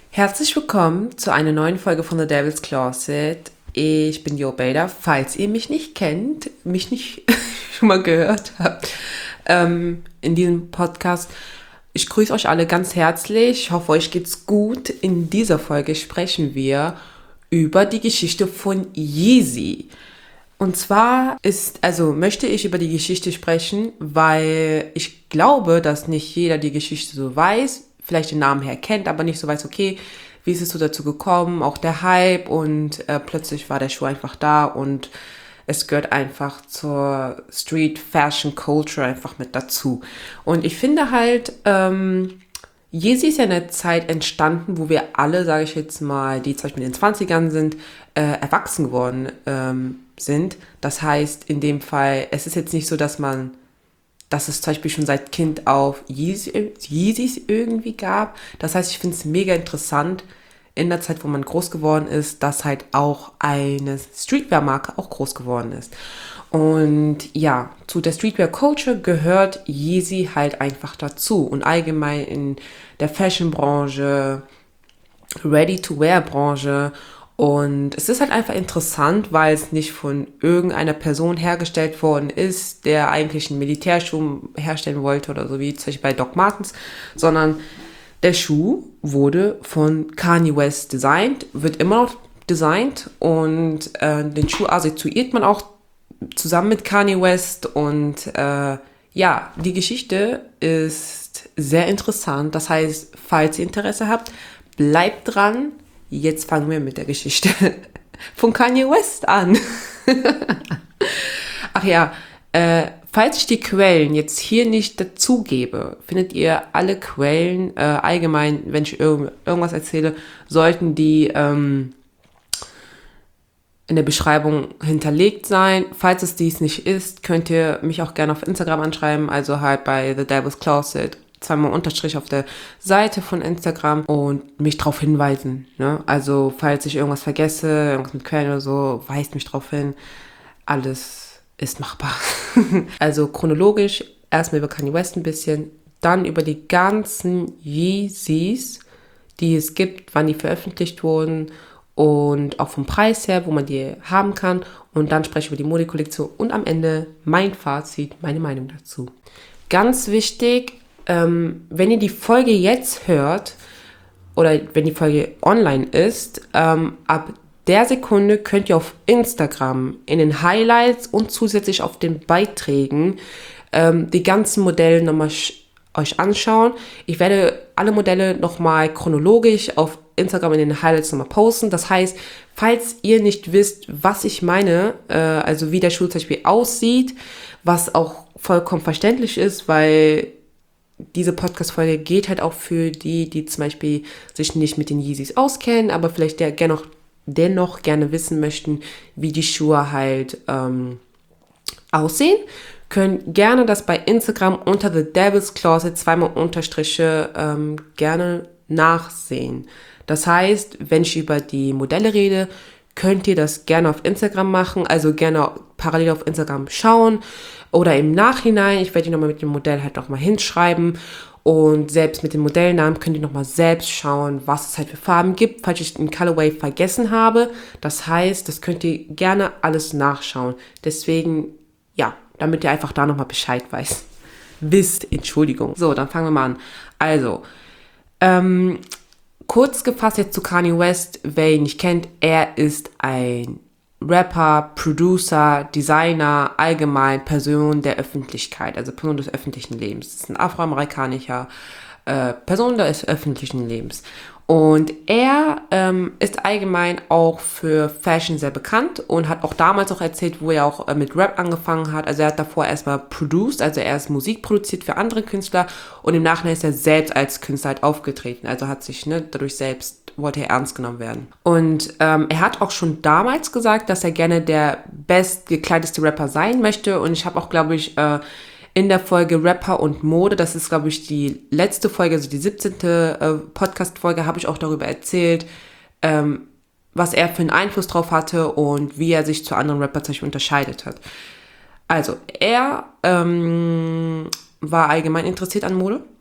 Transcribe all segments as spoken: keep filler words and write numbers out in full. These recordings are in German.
Herzlich willkommen zu einer neuen Folge von The Devil's Closet. Ich bin Jo Bader. Falls ihr mich nicht kennt, mich nicht schon mal gehört habt ähm, in diesem Podcast, ich grüße euch alle ganz herzlich. Ich hoffe, euch geht's gut. In dieser Folge sprechen wir über die Geschichte von Yeezy. Und zwar ist, also möchte ich über die Geschichte sprechen, weil ich glaube, dass nicht jeder die Geschichte so weiß, vielleicht den Namen her kennt, aber nicht so weiß, okay, wie ist es so dazu gekommen, auch der Hype und äh, plötzlich war der Schuh einfach da und es gehört einfach zur Street Fashion Culture einfach mit dazu. Und ich finde halt, ähm, Yeezy ist ja in der Zeit entstanden, wo wir alle, sage ich jetzt mal, die zum Beispiel in den zwanzigern sind, äh, erwachsen geworden ähm, sind. Das heißt, in dem Fall, es ist jetzt nicht so, dass man, dass es zum Beispiel schon seit Kind auf Yeezy, Yeezys irgendwie gab. Das heißt, ich finde es mega interessant, in der Zeit, wo man groß geworden ist, dass halt auch eine Streetwear-Marke auch groß geworden ist. Und ja, zu der Streetwear-Culture gehört Yeezy halt einfach dazu. Und allgemein in der Fashion-Branche, Ready-to-Wear-Branche. Und es ist halt einfach interessant, weil es nicht von irgendeiner Person hergestellt worden ist, der eigentlich einen Militärschuh herstellen wollte oder so wie zum Beispiel bei Doc Martens, sondern der Schuh wurde von Kanye West designt, wird immer noch designt und äh, den Schuh assoziiert man auch zusammen mit Kanye West und äh, ja, die Geschichte ist sehr interessant. Das heißt, falls ihr Interesse habt, bleibt dran. Jetzt fangen wir mit der Geschichte von Kanye West an. Ach ja, äh, falls ich die Quellen jetzt hier nicht dazugebe, findet ihr alle Quellen, äh, allgemein, wenn ich irg- irgendwas erzähle, sollten die ähm, in der Beschreibung hinterlegt sein. Falls es dies nicht ist, könnt ihr mich auch gerne auf Instagram anschreiben, also halt bei The Devil's Closet, zweimal Unterstrich auf der Seite von Instagram und mich darauf hinweisen. Ne? Also falls ich irgendwas vergesse, irgendwas mit Quellen oder so, weist mich darauf hin. Alles ist machbar. Also chronologisch erstmal über Kanye West ein bisschen, dann über die ganzen Yeezys, die es gibt, wann die veröffentlicht wurden und auch vom Preis her, wo man die haben kann. Und dann spreche ich über die Modekollektion und am Ende mein Fazit, meine Meinung dazu. Ganz wichtig, ähm, wenn ihr die Folge jetzt hört oder wenn die Folge online ist, ähm, ab der Sekunde könnt ihr auf Instagram in den Highlights und zusätzlich auf den Beiträgen ähm, die ganzen Modelle nochmal sch- euch anschauen. Ich werde alle Modelle nochmal chronologisch auf Instagram in den Highlights nochmal posten. Das heißt, falls ihr nicht wisst, was ich meine, äh, also wie der Schuh zum Beispiel aussieht, was auch vollkommen verständlich ist, weil diese Podcast-Folge geht halt auch für die, die zum Beispiel sich nicht mit den Yeezys auskennen, aber vielleicht der dennoch, dennoch gerne wissen möchten, wie die Schuhe halt ähm, aussehen, können gerne das bei Instagram unter The Devil's Closet zweimal Unterstriche ähm, gerne nachsehen. Das heißt, wenn ich über die Modelle rede, könnt ihr das gerne auf Instagram machen, also gerne parallel auf Instagram schauen oder im Nachhinein, ich werde die nochmal mit dem Modell halt nochmal hinschreiben und selbst mit den Modellnamen könnt ihr nochmal selbst schauen, was es halt für Farben gibt, falls ich den Colorway vergessen habe. Das heißt, das könnt ihr gerne alles nachschauen. Deswegen, ja, damit ihr einfach da nochmal Bescheid weiß. Wisst, Entschuldigung. So, dann fangen wir mal an. Also, ähm, kurz gefasst jetzt zu Kanye West, wer ihn nicht kennt, er ist ein Rapper, Producer, Designer, allgemein Person der Öffentlichkeit, also Person des öffentlichen Lebens. Das ist ein afroamerikanischer äh, Person des öffentlichen Lebens. Und er ähm, ist allgemein auch für Fashion sehr bekannt und hat auch damals auch erzählt, wo er auch äh, mit Rap angefangen hat. Also er hat davor erstmal produced, also er ist Musik produziert für andere Künstler und im Nachhinein ist er selbst als Künstler halt aufgetreten. Also hat sich ne, dadurch selbst, wollte er ernst genommen werden. Und ähm, er hat auch schon damals gesagt, dass er gerne der bestgekleidetste Rapper sein möchte und ich habe auch, glaube ich, äh, in der Folge Rapper und Mode, das ist, glaube ich, die letzte Folge, also die siebzehnte Äh, Podcast-Folge, habe ich auch darüber erzählt, ähm, was er für einen Einfluss drauf hatte und wie er sich zu anderen Rappern zum Beispiel unterscheidet hat. Also, er ähm, war allgemein interessiert an Mode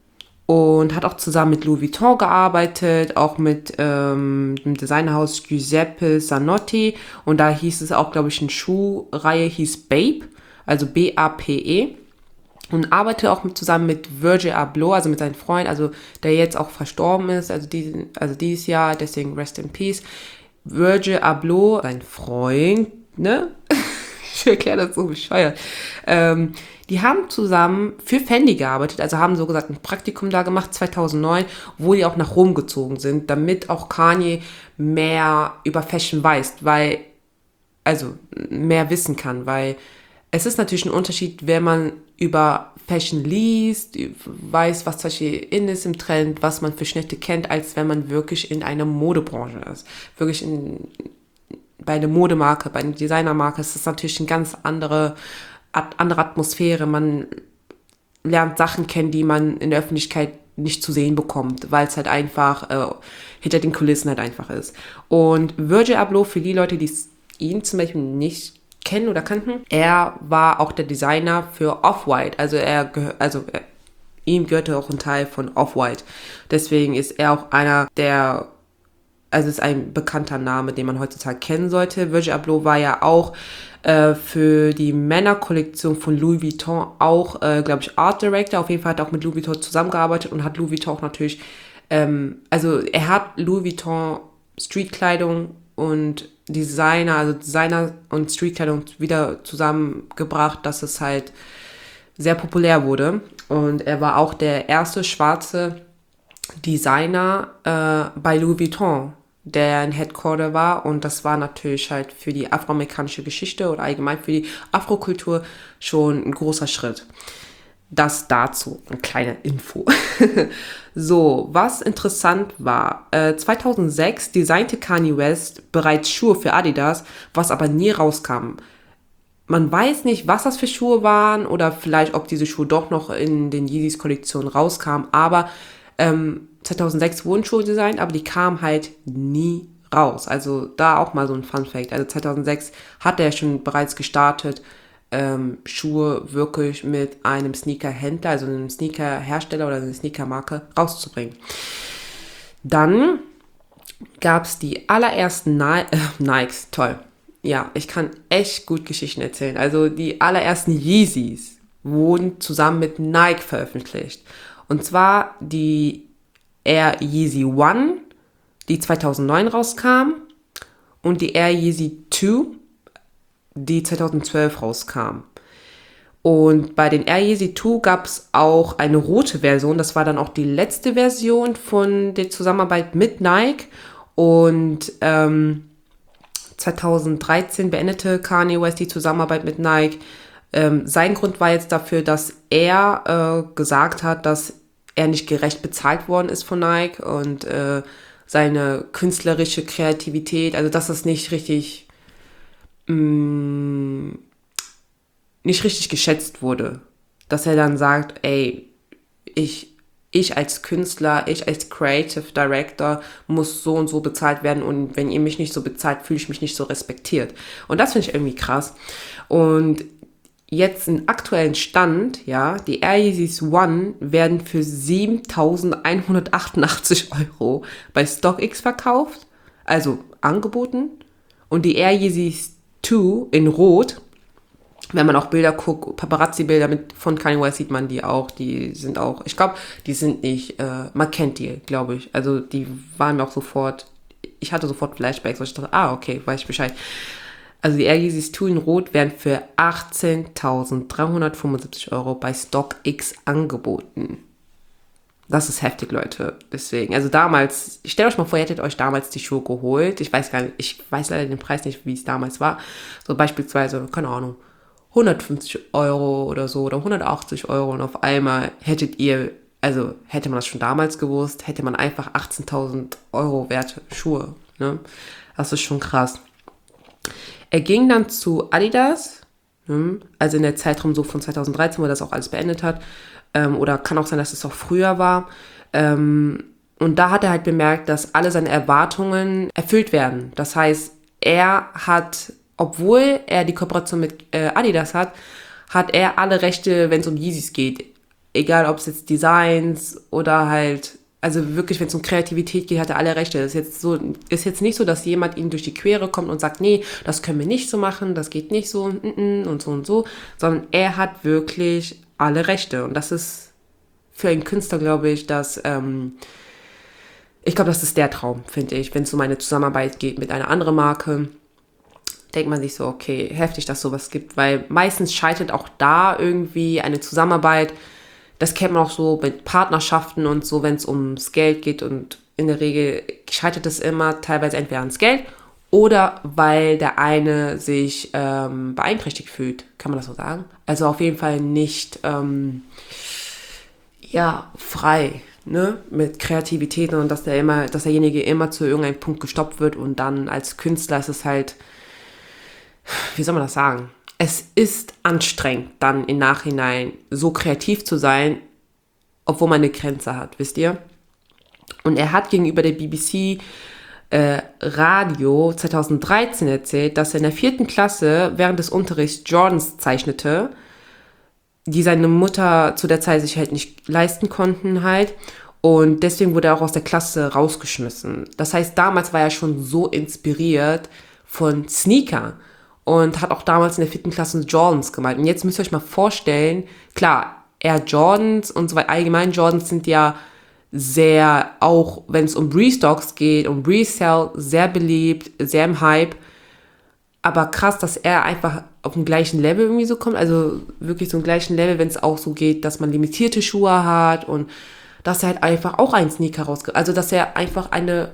und hat auch zusammen mit Louis Vuitton gearbeitet, auch mit ähm, dem Designerhaus Giuseppe Zanotti. Und da hieß es auch, glaube ich, eine Schuhreihe hieß Bape, also B A P E. Und arbeite auch mit, zusammen mit Virgil Abloh, also mit seinem Freund, also der jetzt auch verstorben ist, also, diesen, also dieses Jahr, deswegen Rest in Peace. Virgil Abloh, sein Freund, ne? Ich erkläre das so bescheuert. Ähm, die haben zusammen für Fendi gearbeitet, also haben so gesagt ein Praktikum da gemacht, zweitausendneun, wo die auch nach Rom gezogen sind, damit auch Kanye mehr über Fashion weiß, weil, also mehr wissen kann, weil es ist natürlich ein Unterschied, wenn man über Fashion liest, weiß, was zum Beispiel in ist im Trend, was man für Schnitte kennt, als wenn man wirklich in einer Modebranche ist. Wirklich in, bei einer Modemarke, bei einer Designermarke ist das natürlich eine ganz andere, andere Atmosphäre. Man lernt Sachen kennen, die man in der Öffentlichkeit nicht zu sehen bekommt, weil es halt einfach äh, hinter den Kulissen halt einfach ist. Und Virgil Abloh, für die Leute, die ihn zum Beispiel nicht kennen oder kannten. Er war auch der Designer für Off-White, also er also er, ihm gehörte auch ein Teil von Off-White. Deswegen ist er auch einer der, also ist ein bekannter Name, den man heutzutage kennen sollte. Virgil Abloh war ja auch äh, für die Männerkollektion von Louis Vuitton auch, äh, glaube ich, Art Director. Auf jeden Fall hat er auch mit Louis Vuitton zusammengearbeitet und hat Louis Vuitton auch natürlich, ähm, also er hat Louis Vuitton Streetkleidung und Designer, also Designer und Streetkleidung wieder zusammengebracht, dass es halt sehr populär wurde. Und er war auch der erste schwarze Designer äh, bei Louis Vuitton, der ein Headquarter war. Und das war natürlich halt für die afroamerikanische Geschichte oder allgemein für die Afrokultur schon ein großer Schritt. Das dazu, eine kleine Info. So, was interessant war, äh, zweitausendsechs designte Kanye West bereits Schuhe für Adidas, was aber nie rauskam. Man weiß nicht, was das für Schuhe waren oder vielleicht, ob diese Schuhe doch noch in den Yeezys-Kollektionen rauskamen, aber ähm, zweitausendsechs wurden Schuhe designt, aber die kamen halt nie raus. Also da auch mal so ein Fun-Fact. Also zweitausendsechs hat er schon bereits gestartet, Ähm, Schuhe wirklich mit einem Sneaker-Händler, also einem Sneaker-Hersteller oder einer Sneaker-Marke rauszubringen. Dann gab es die allerersten Ni- äh, Nikes, toll. Ja, ich kann echt gut Geschichten erzählen. Also die allerersten Yeezys wurden zusammen mit Nike veröffentlicht. Und zwar die Air Yeezy One, die zweitausendneun rauskam, und die Air Yeezy Two, die zweitausendzwölf rauskam. Und bei den Air Yeezy Two gab es auch eine rote Version. Das war dann auch die letzte Version von der Zusammenarbeit mit Nike. Und ähm, zweitausenddreizehn beendete Kanye West die Zusammenarbeit mit Nike. Ähm, sein Grund war jetzt dafür, dass er äh, gesagt hat, dass er nicht gerecht bezahlt worden ist von Nike und äh, seine künstlerische Kreativität, also dass das nicht richtig nicht richtig geschätzt wurde. Dass er dann sagt, ey, ich, ich als Künstler, ich als Creative Director muss so und so bezahlt werden und wenn ihr mich nicht so bezahlt, fühle ich mich nicht so respektiert. Und das finde ich irgendwie krass. Und jetzt im aktuellen Stand, ja, die Air Yeezys One werden für siebentausendeinhundertachtundachtzig Euro bei StockX verkauft, also angeboten. Und die Air Yeezys Two in Rot, wenn man auch Bilder guckt, Paparazzi-Bilder mit von Kanye West sieht man die auch, die sind auch, ich glaube, die sind nicht, äh, man kennt die, glaube ich, also die waren mir auch sofort, ich hatte sofort Flashbacks, und ich dachte, ah, okay, weiß ich Bescheid. Also die Air Yeezys Two in Rot werden für achtzehntausenddreihundertfünfundsiebzig Euro bei StockX angeboten. Das ist heftig, Leute. Deswegen, also damals, stellt euch mal vor, ihr hättet euch damals die Schuhe geholt. Ich weiß gar nicht, ich weiß leider den Preis nicht, wie es damals war. So beispielsweise, keine Ahnung, hundertfünfzig Euro oder so oder hundertachtzig Euro und auf einmal hättet ihr, also hätte man das schon damals gewusst, hätte man einfach achtzehntausend Euro werte Schuhe. Ne? Das ist schon krass. Er ging dann zu Adidas, also in der Zeitraum so von zweitausenddreizehn, wo er das auch alles beendet hat. Ähm, oder kann auch sein, dass es auch früher war. Ähm, und da hat er halt bemerkt, dass alle seine Erwartungen erfüllt werden. Das heißt, er hat, obwohl er die Kooperation mit äh, Adidas hat, hat er alle Rechte, wenn es um Yeezys geht. egal ob es jetzt Designs oder halt, also wirklich, wenn es um Kreativität geht, hat er alle Rechte. Ist jetzt so, ist jetzt nicht so, dass jemand ihm durch die Quere kommt und sagt, nee, das können wir nicht so machen, das geht nicht so und, und so und so, sondern er hat wirklich alle Rechte. Und das ist für einen Künstler, glaube ich, dass, ähm, ich glaube, das ist der Traum, finde ich, wenn es um eine Zusammenarbeit geht mit einer anderen Marke. Denkt man sich so, okay, heftig, dass sowas gibt, weil meistens scheitert auch da irgendwie eine Zusammenarbeit. Das kennt man auch so mit Partnerschaften und so, wenn es ums Geld geht, und in der Regel scheitert es immer teilweise entweder ans Geld oder weil der eine sich ähm, beeinträchtigt fühlt, kann man das so sagen? Also auf jeden Fall nicht ähm, ja, frei, ne, mit Kreativität, und dass der immer, dass derjenige immer zu irgendeinem Punkt gestoppt wird, und dann als Künstler ist es halt, wie soll man das sagen? Es ist anstrengend, dann im Nachhinein so kreativ zu sein, obwohl man eine Grenze hat, wisst ihr? Und er hat gegenüber der B B C äh, Radio zwanzig dreizehn erzählt, dass er in der vierten Klasse während des Unterrichts Jordans zeichnete, die seine Mutter zu der Zeit sich halt nicht leisten konnten halt. Und deswegen wurde er auch aus der Klasse rausgeschmissen. Das heißt, damals war er schon so inspiriert von Sneaker und hat auch damals in der vierten Klasse Jordans gemalt. Und jetzt müsst ihr euch mal vorstellen, klar, Air Jordans und so weiter, allgemein Jordans sind ja sehr, auch wenn es um Restocks geht, um Resell, sehr beliebt, sehr im Hype. Aber krass, dass er einfach auf dem gleichen Level irgendwie so kommt, also wirklich so im gleichen Level, wenn es auch so geht, dass man limitierte Schuhe hat und dass er halt einfach auch einen Sneaker rausgibt. Also, dass er einfach eine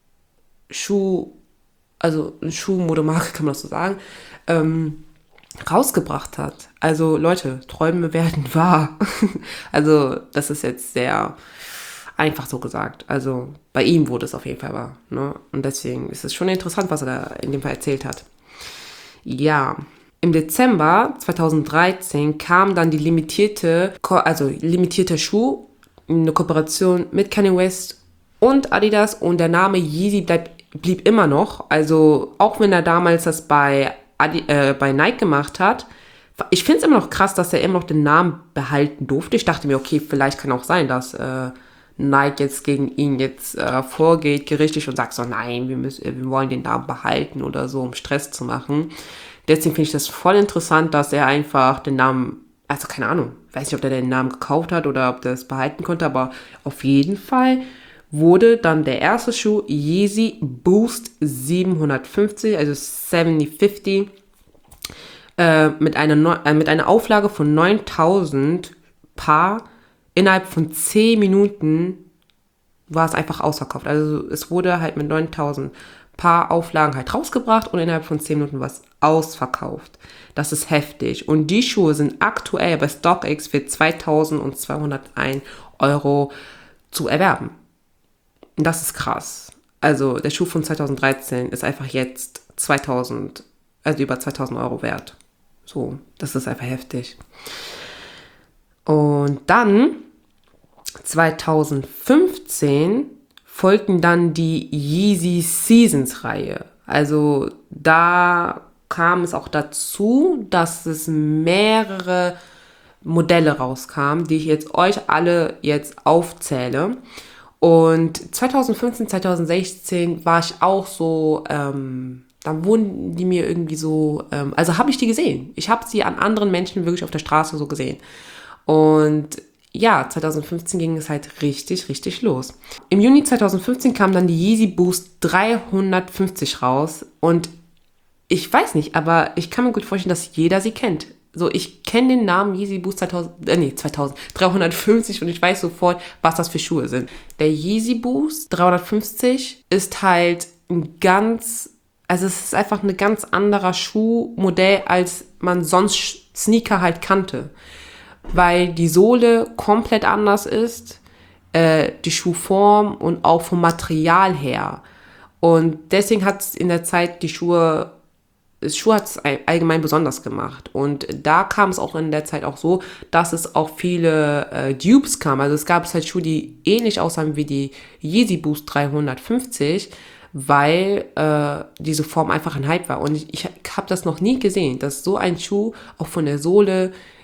Schuh, also eine Schuhmodemarke, kann man das so sagen, ähm, rausgebracht hat. Also, Leute, Träume werden wahr. Also, das ist jetzt sehr einfach so gesagt. Also, bei ihm wurde es auf jeden Fall wahr, ne? Und deswegen ist es schon interessant, was er da in dem Fall erzählt hat. Ja, im Dezember zwanzig dreizehn kam dann die limitierte, also limitierte Schuh, eine Kooperation mit Kanye West und Adidas, und der Name Yeezy bleib, blieb immer noch. Also auch wenn er damals das bei, Adi, äh, bei Nike gemacht hat, ich finde es immer noch krass, dass er immer noch den Namen behalten durfte. Ich dachte mir, okay, vielleicht kann auch sein, dass äh, Nike jetzt gegen ihn jetzt äh, vorgeht, gerichtlich, und sagt so, nein, wir, müssen, wir wollen den Namen behalten oder so, um Stress zu machen. Deswegen finde ich das voll interessant, dass er einfach den Namen, also keine Ahnung, weiß nicht, ob der den Namen gekauft hat oder ob der es behalten konnte, aber auf jeden Fall wurde dann der erste Schuh Yeezy Boost siebenhundertfünfzig, also siebenhundertfünfzig, äh, mit, einer, äh, mit einer Auflage von neuntausend Paar. Innerhalb von zehn Minuten war es einfach ausverkauft. Also es wurde halt mit neuntausend Paar Auflagen halt rausgebracht und innerhalb von zehn Minuten war es ausverkauft. Das ist heftig. Und die Schuhe sind aktuell bei StockX für zweitausendzweihunderteins Euro zu erwerben. Und das ist krass. Also der Schuh von zwanzig dreizehn ist einfach jetzt zweitausend, also über zweitausend Euro wert. So, das ist einfach heftig. Und dann, zwanzig fünfzehn, folgten dann die Yeezy Seasons Reihe. Also da kam es auch dazu, dass es mehrere Modelle rauskamen, die ich jetzt euch alle jetzt aufzähle. Und zwanzig fünfzehn, zwanzig sechzehn war ich auch so, ähm, dann wurden die mir irgendwie so, ähm, also habe ich die gesehen. Ich habe sie an anderen Menschen wirklich auf der Straße so gesehen. Und ja, zwanzig fünfzehn ging es halt richtig, richtig los. Im Juni zwanzig fünfzehn kam dann die Yeezy Boost dreihundertfünfzig raus. Und ich weiß nicht, aber ich kann mir gut vorstellen, dass jeder sie kennt. So, ich kenne den Namen Yeezy Boost zweitausend, äh, nee, zweitausend, dreihundertfünfzig, und ich weiß sofort, was das für Schuhe sind. Der Yeezy Boost dreihundertfünfzig ist halt ein ganz, also es ist einfach ein ganz anderer Schuhmodell, als man sonst Sneaker halt kannte. Weil die Sohle komplett anders ist, äh, die Schuhform und auch vom Material her. Und deswegen hat es in der Zeit die Schuhe, das Schuh hat es allgemein besonders gemacht. Und da kam es auch in der Zeit auch so, dass es auch viele äh, Dupes kam. Also es gab halt Schuhe, die ähnlich aussahen wie die Yeezy Boost dreihundertfünfzig, weil äh, diese Form einfach ein Hype war. Und ich, ich habe das noch nie gesehen, dass so ein Schuh auch von der Sohle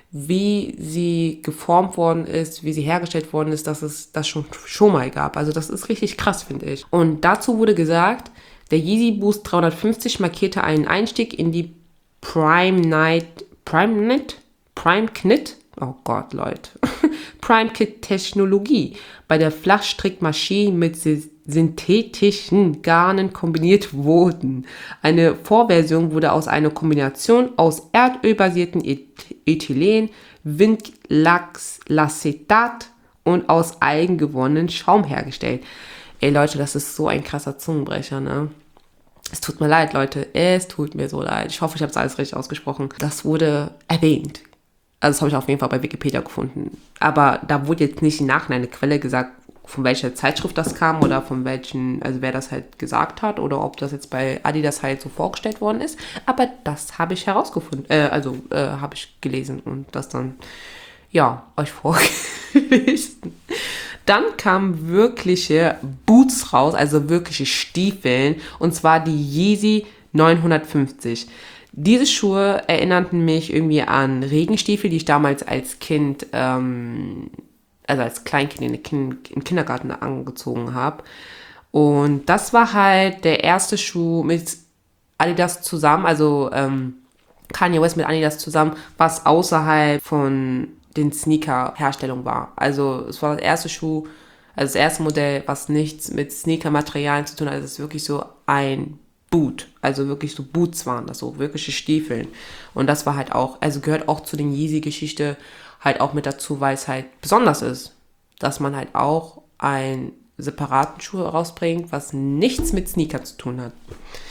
wie sie geformt worden ist, wie sie hergestellt worden ist, dass es das schon, schon mal gab. Also das ist richtig krass, finde ich. Und dazu wurde gesagt, der Yeezy Boost dreihundertfünfzig markierte einen Einstieg in die Prime Night, Prime Knit? Prime Knit? Oh Gott, Leute. Prime Knit Technologie, bei der Flachstrickmaschinen mit synthetischen Garnen kombiniert wurden. Eine Vorversion wurde aus einer Kombination aus erdölbasierten Ethylen, Windlachslacetat und aus eigengewonnenen Schaum hergestellt. Ey Leute, das ist so ein krasser Zungenbrecher, ne? Es tut mir leid, Leute. Es tut mir so leid. Ich hoffe, ich habe es alles richtig ausgesprochen. Das wurde erwähnt. Also das habe ich auf jeden Fall bei Wikipedia gefunden. Aber da wurde jetzt nicht im Nachhinein eine Quelle gesagt, von welcher Zeitschrift das kam oder von welchen, also wer das halt gesagt hat oder ob das jetzt bei Adidas halt so vorgestellt worden ist. Aber das habe ich herausgefunden, äh, also äh, habe ich gelesen und das dann, ja, euch vorgelesen. Dann kamen wirkliche Boots raus, also wirkliche Stiefeln, und zwar die Yeezy neunhundertfünfzig. Diese Schuhe erinnerten mich irgendwie an Regenstiefel, die ich damals als Kind, ähm, also als Kleinkind in den kind, im Kindergarten angezogen habe. Und das war halt der erste Schuh mit Adidas zusammen, also ähm, Kanye West mit Adidas zusammen, was außerhalb von den Sneaker-Herstellungen war. Also es war das erste Schuh, also das erste Modell, was nichts mit Sneaker-Materialien zu tun hat. Also es ist wirklich so ein Boot, also wirklich so Boots waren das, so wirkliche Stiefeln. Und das war halt auch, also gehört auch zu den Yeezy-Geschichte halt auch mit dazu, weil es halt besonders ist, dass man halt auch einen separaten Schuh rausbringt, was nichts mit Sneaker zu tun hat.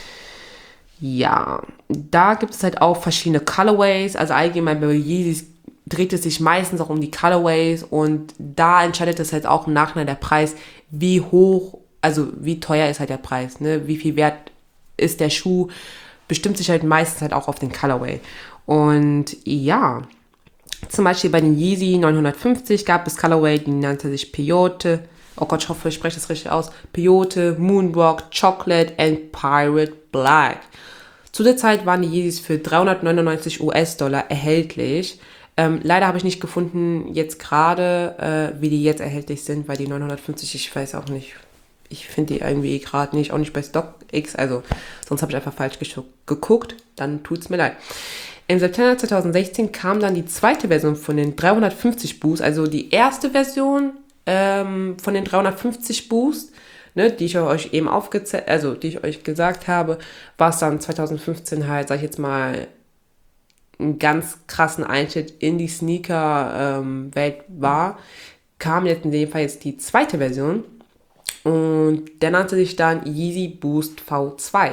Ja, da gibt es halt auch verschiedene Colorways, also allgemein bei Yeezys dreht es sich meistens auch um die Colorways und da entscheidet es halt auch im Nachhinein der Preis, wie hoch, also wie teuer ist halt der Preis, ne? Wie viel wert ist der Schuh, bestimmt sich halt meistens halt auch auf den Colorway. Und ja, zum Beispiel bei den Yeezy neunhundertfünfzig gab es Colorway, die nannte sich Peyote, oh Gott, ich hoffe, ich spreche das richtig aus, Peyote, Moonrock, Chocolate and Pirate Black. Zu der Zeit waren die Yeezys für dreihundertneunundneunzig US-Dollar erhältlich. Ähm, leider habe ich nicht gefunden, jetzt gerade, äh, wie die jetzt erhältlich sind, weil die neunhundertfünfzig, ich weiß auch nicht, ich finde die irgendwie gerade nicht, auch nicht bei StockX, also sonst habe ich einfach falsch geguckt, dann tut's mir leid. Im September zweitausendsechzehn kam dann die zweite Version von den dreihundertfünfzig Boost, also die erste Version ähm, von den dreihundertfünfzig Boost, ne, die ich euch eben aufgezählt, also die ich euch gesagt habe, was dann zweitausendfünfzehn halt, sag ich jetzt mal, einen ganz krassen Einschnitt in die Sneaker-Welt ähm, war, kam jetzt in dem Fall jetzt die zweite Version. Und der nannte sich dann Yeezy Boost V zwei.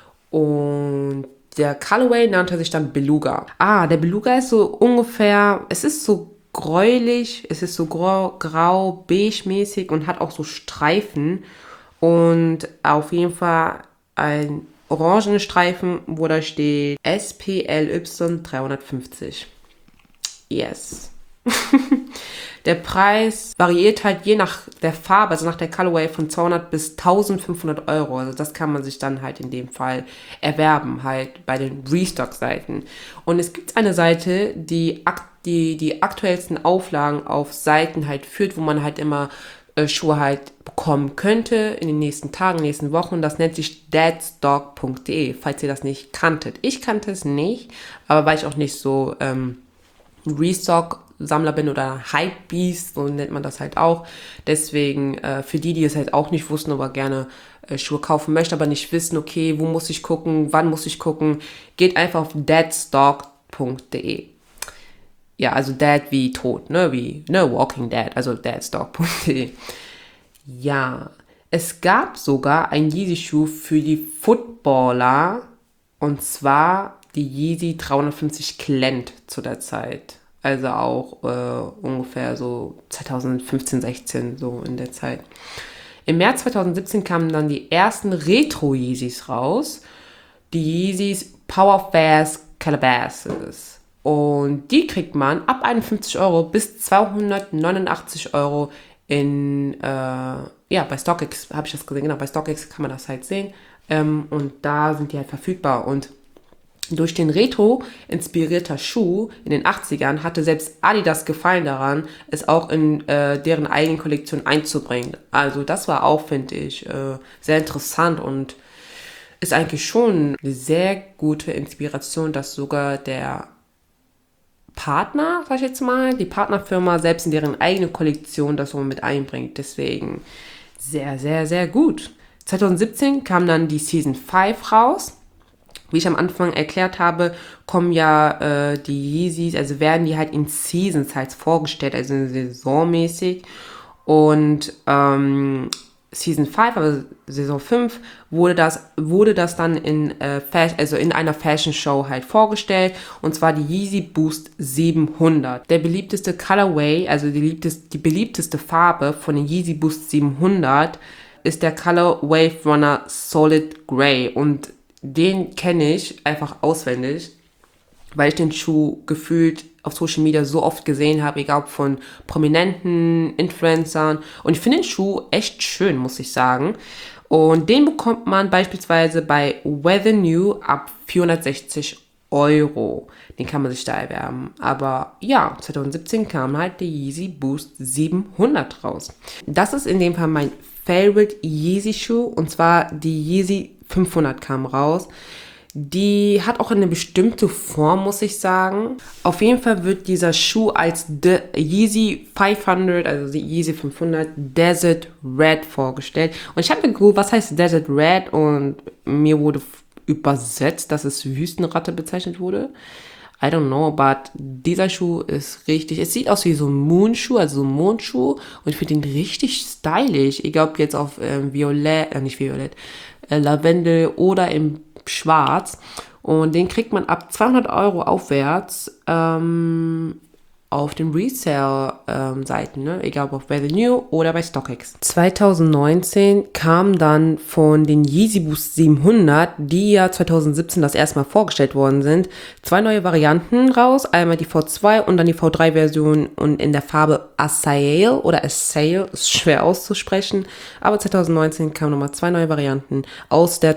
Und der Colorway nannte sich dann Beluga. Ah, der Beluga ist so ungefähr, es ist so gräulich, es ist so grau, grau beige-mäßig und hat auch so Streifen. Und auf jeden Fall ein orangenen Streifen, wo da steht S P L Y dreihundertfünfzig. Yes. Der Preis variiert halt je nach der Farbe, also nach der Colorway von zweihundert bis eintausendfünfhundert Euro. Also das kann man sich dann halt in dem Fall erwerben, halt bei den Restock-Seiten. Und es gibt eine Seite, die die, die aktuellsten Auflagen auf Seiten halt führt, wo man halt immer äh, Schuhe halt bekommen könnte in den nächsten Tagen, nächsten Wochen. Das nennt sich deadstock punkt de, falls ihr das nicht kanntet. Ich kannte es nicht, aber weil ich auch nicht so ähm, Restock-Sammler bin oder Hypebeast, so nennt man das halt auch. Deswegen äh, für die, die es halt auch nicht wussten, aber gerne äh, Schuhe kaufen möchten, aber nicht wissen, okay, wo muss ich gucken, wann muss ich gucken, geht einfach auf deadstock punkt de. Ja, also Dead wie tot, ne, wie, ne, Walking Dead, also deadstock punkt de. Ja, es gab sogar ein Yeezy-Schuh für die Footballer, und zwar die Yeezy dreihundertfünfzig Clent zu der Zeit. Also auch äh, ungefähr so zweitausendfünfzehn, sechzehn, so in der Zeit. Im März zweitausendsiebzehn kamen dann die ersten Retro-Yeezys raus. Die Yeezys Power Fast Calabasas. Und die kriegt man ab einundfünfzig Euro bis zweihundertneunundachtzig Euro in, äh, ja, bei StockX habe ich das gesehen, genau, bei StockX kann man das halt sehen. Ähm, und da sind die halt verfügbar. Und Durch den Retro-inspirierter Schuh in den achtzigern hatte selbst Adidas Gefallen daran, es auch in äh, deren eigenen Kollektion einzubringen. Also das war auch, finde ich, äh, sehr interessant und ist eigentlich schon eine sehr gute Inspiration, dass sogar der Partner, sag ich jetzt mal, die Partnerfirma selbst in deren eigene Kollektion das so mit einbringt. Deswegen sehr, sehr, sehr gut. zwanzig siebzehn kam dann die Season fünf raus. Wie ich am Anfang erklärt habe, kommen ja äh, die Yeezys, also werden die halt in Seasons halt vorgestellt, also saisonmäßig. Und ähm, Season fünf, also Saison fünf, wurde das, wurde das dann in, äh, Fashion, also in einer Fashion Show halt vorgestellt. Und zwar die Yeezy Boost siebenhundert. Der beliebteste Colorway, also die, liebteste, die beliebteste Farbe von den Yeezy Boost siebenhundert ist der Color Wave Runner Solid Grey. Und den kenne ich einfach auswendig, weil ich den Schuh gefühlt auf Social Media so oft gesehen habe, egal ob von prominenten Influencern. Und ich finde den Schuh echt schön, muss ich sagen. Und den bekommt man beispielsweise bei Weather New ab vierhundertsechzig Euro. Den kann man sich da erwerben. Aber ja, zwanzig siebzehn kam halt der Yeezy Boost siebenhundert raus. Das ist in dem Fall mein Favorite Yeezy Schuh. Und zwar die Yeezy fünfhundert kam raus. Die hat auch eine bestimmte Form, muss ich sagen. Auf jeden Fall wird dieser Schuh als The Yeezy fünfhundert, also die Yeezy fünfhundert Desert Red vorgestellt. Und ich habe gegoogelt, was heißt Desert Red? Und mir wurde übersetzt, dass es Wüstenratte bezeichnet wurde. I don't know, but dieser Schuh ist richtig, es sieht aus wie so ein Moonschuh, also so ein Mondschuh. Und ich finde ihn richtig stylisch. Egal ob jetzt auf ähm, Violett, äh, nicht Violett, äh, Lavendel oder im Schwarz. Und den kriegt man ab zweihundert Euro aufwärts ähm, auf den Resale-Seiten, ähm, ne? Egal ob auf Weather New oder bei StockX. zwanzig neunzehn kam dann von den Yeezy Boost siebenhundert, die ja zwanzig siebzehn das erste Mal vorgestellt worden sind, zwei neue Varianten raus. Einmal die V zwei und dann die V drei Version und in der Farbe Asail oder Asail, ist schwer auszusprechen. Aber zwanzig neunzehn kamen nochmal zwei neue Varianten aus der,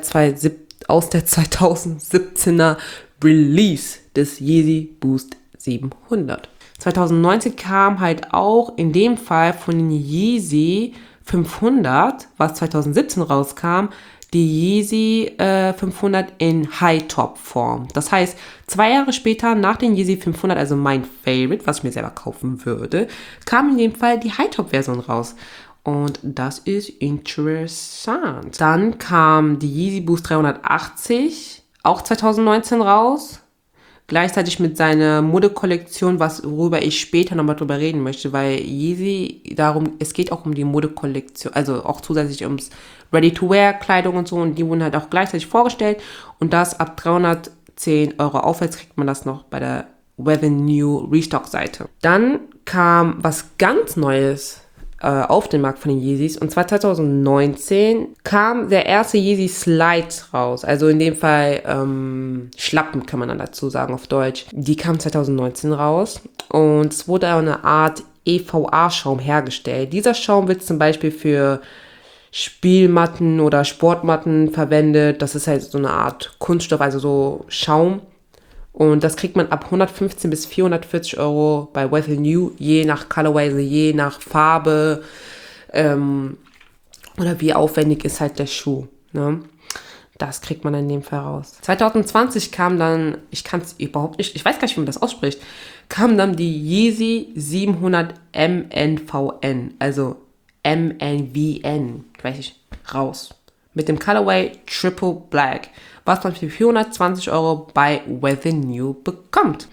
aus der zwanzig siebzehner Release des Yeezy Boost siebenhundert. zwanzig neunzehn kam halt auch in dem Fall von den Yeezy fünfhundert, was zwanzig siebzehn rauskam, die Yeezy äh, fünfhundert in High-Top-Form. Das heißt, zwei Jahre später nach den Yeezy fünfhundert, also mein Favorite, was ich mir selber kaufen würde, kam in dem Fall die High-Top-Version raus. Und das ist interessant. Dann kam die Yeezy Boost dreihundertachtzig, auch zwanzig neunzehn raus. Gleichzeitig mit seiner Modekollektion, was worüber ich später nochmal drüber reden möchte, weil Yeezy, darum, es geht auch um die Modekollektion, also auch zusätzlich ums Ready-to-Wear-Kleidung und so, und die wurden halt auch gleichzeitig vorgestellt und das ab dreihundertzehn Euro aufwärts kriegt man das noch bei der Weather New Restock-Seite. Dann kam was ganz Neues auf den Markt von den Yeezys. Und zwar zwanzig neunzehn kam der erste Yeezy Slide raus. Also in dem Fall ähm, Schlappen kann man dann dazu sagen auf Deutsch. Die kam zwanzig neunzehn raus. Und es wurde auch eine Art E V A-Schaum hergestellt. Dieser Schaum wird zum Beispiel für Spielmatten oder Sportmatten verwendet. Das ist halt so eine Art Kunststoff, also so Schaum. Und das kriegt man ab hundertfünfzehn bis vierhundertvierzig Euro bei Weather New, je nach Colorway, also je nach Farbe ähm, oder wie aufwendig ist halt der Schuh. Ne? Das kriegt man in dem Fall raus. zwanzig zwanzig kam dann, ich kann es überhaupt nicht, ich weiß gar nicht, wie man das ausspricht, kam dann die Yeezy siebenhundert M N V N, also M N V N, ich weiß nicht, raus. Mit dem Colorway Triple Black, was man für vierhundertzwanzig Euro bei Weather New bekommt.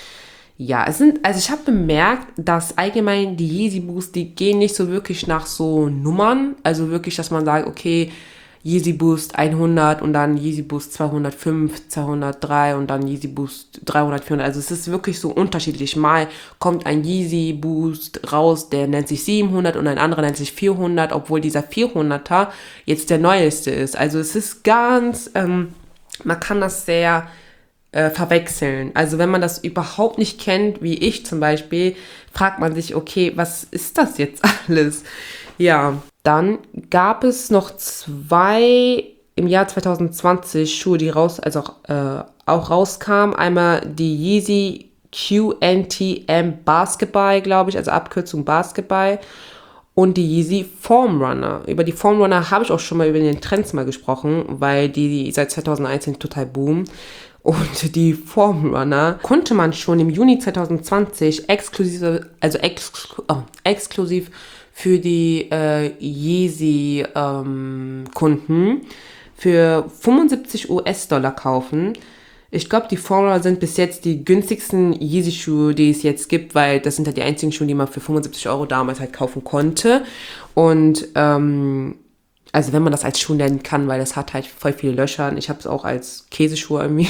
Ja, es sind, also ich habe bemerkt, dass allgemein die Yeezy Boost, die gehen nicht so wirklich nach so Nummern, also wirklich, dass man sagt, okay, Yeezy Boost hundert und dann Yeezy Boost zweihundertfünf, zweihundertdrei und dann Yeezy Boost dreihundert, vierhundert. Also es ist wirklich so unterschiedlich. Mal kommt ein Yeezy Boost raus, der nennt sich siebenhundert und ein anderer nennt sich vierhundert, obwohl dieser vierhunderter jetzt der neueste ist. Also es ist ganz, ähm, man kann das sehr äh, verwechseln. Also wenn man das überhaupt nicht kennt, wie ich zum Beispiel, fragt man sich, okay, was ist das jetzt alles? Ja, dann gab es noch zwei im Jahr zwanzig zwanzig Schuhe, die raus, also auch, äh, auch rauskamen. Einmal die Yeezy Q N T M Basketball, glaube ich, also Abkürzung Basketball. Und die Yeezy Foam Runner. Über die Foam Runner habe ich auch schon mal über den Trends mal gesprochen, weil die seit zwanzig eins total boomen. Und die Foam Runner konnte man schon im Juni zwanzig zwanzig exklusiv, also exklu, oh, exklusiv für die äh, Yeezy-Kunden ähm, für fünfundsiebzig US-Dollar kaufen. Ich glaube, die Foam Runner sind bis jetzt die günstigsten Yeezy-Schuhe, die es jetzt gibt, weil das sind halt die einzigen Schuhe, die man für fünfundsiebzig Euro damals halt kaufen konnte. Und ähm, also wenn man das als Schuh nennen kann, weil das hat halt voll viele Löcher. Ich habe es auch als Käseschuh irgendwie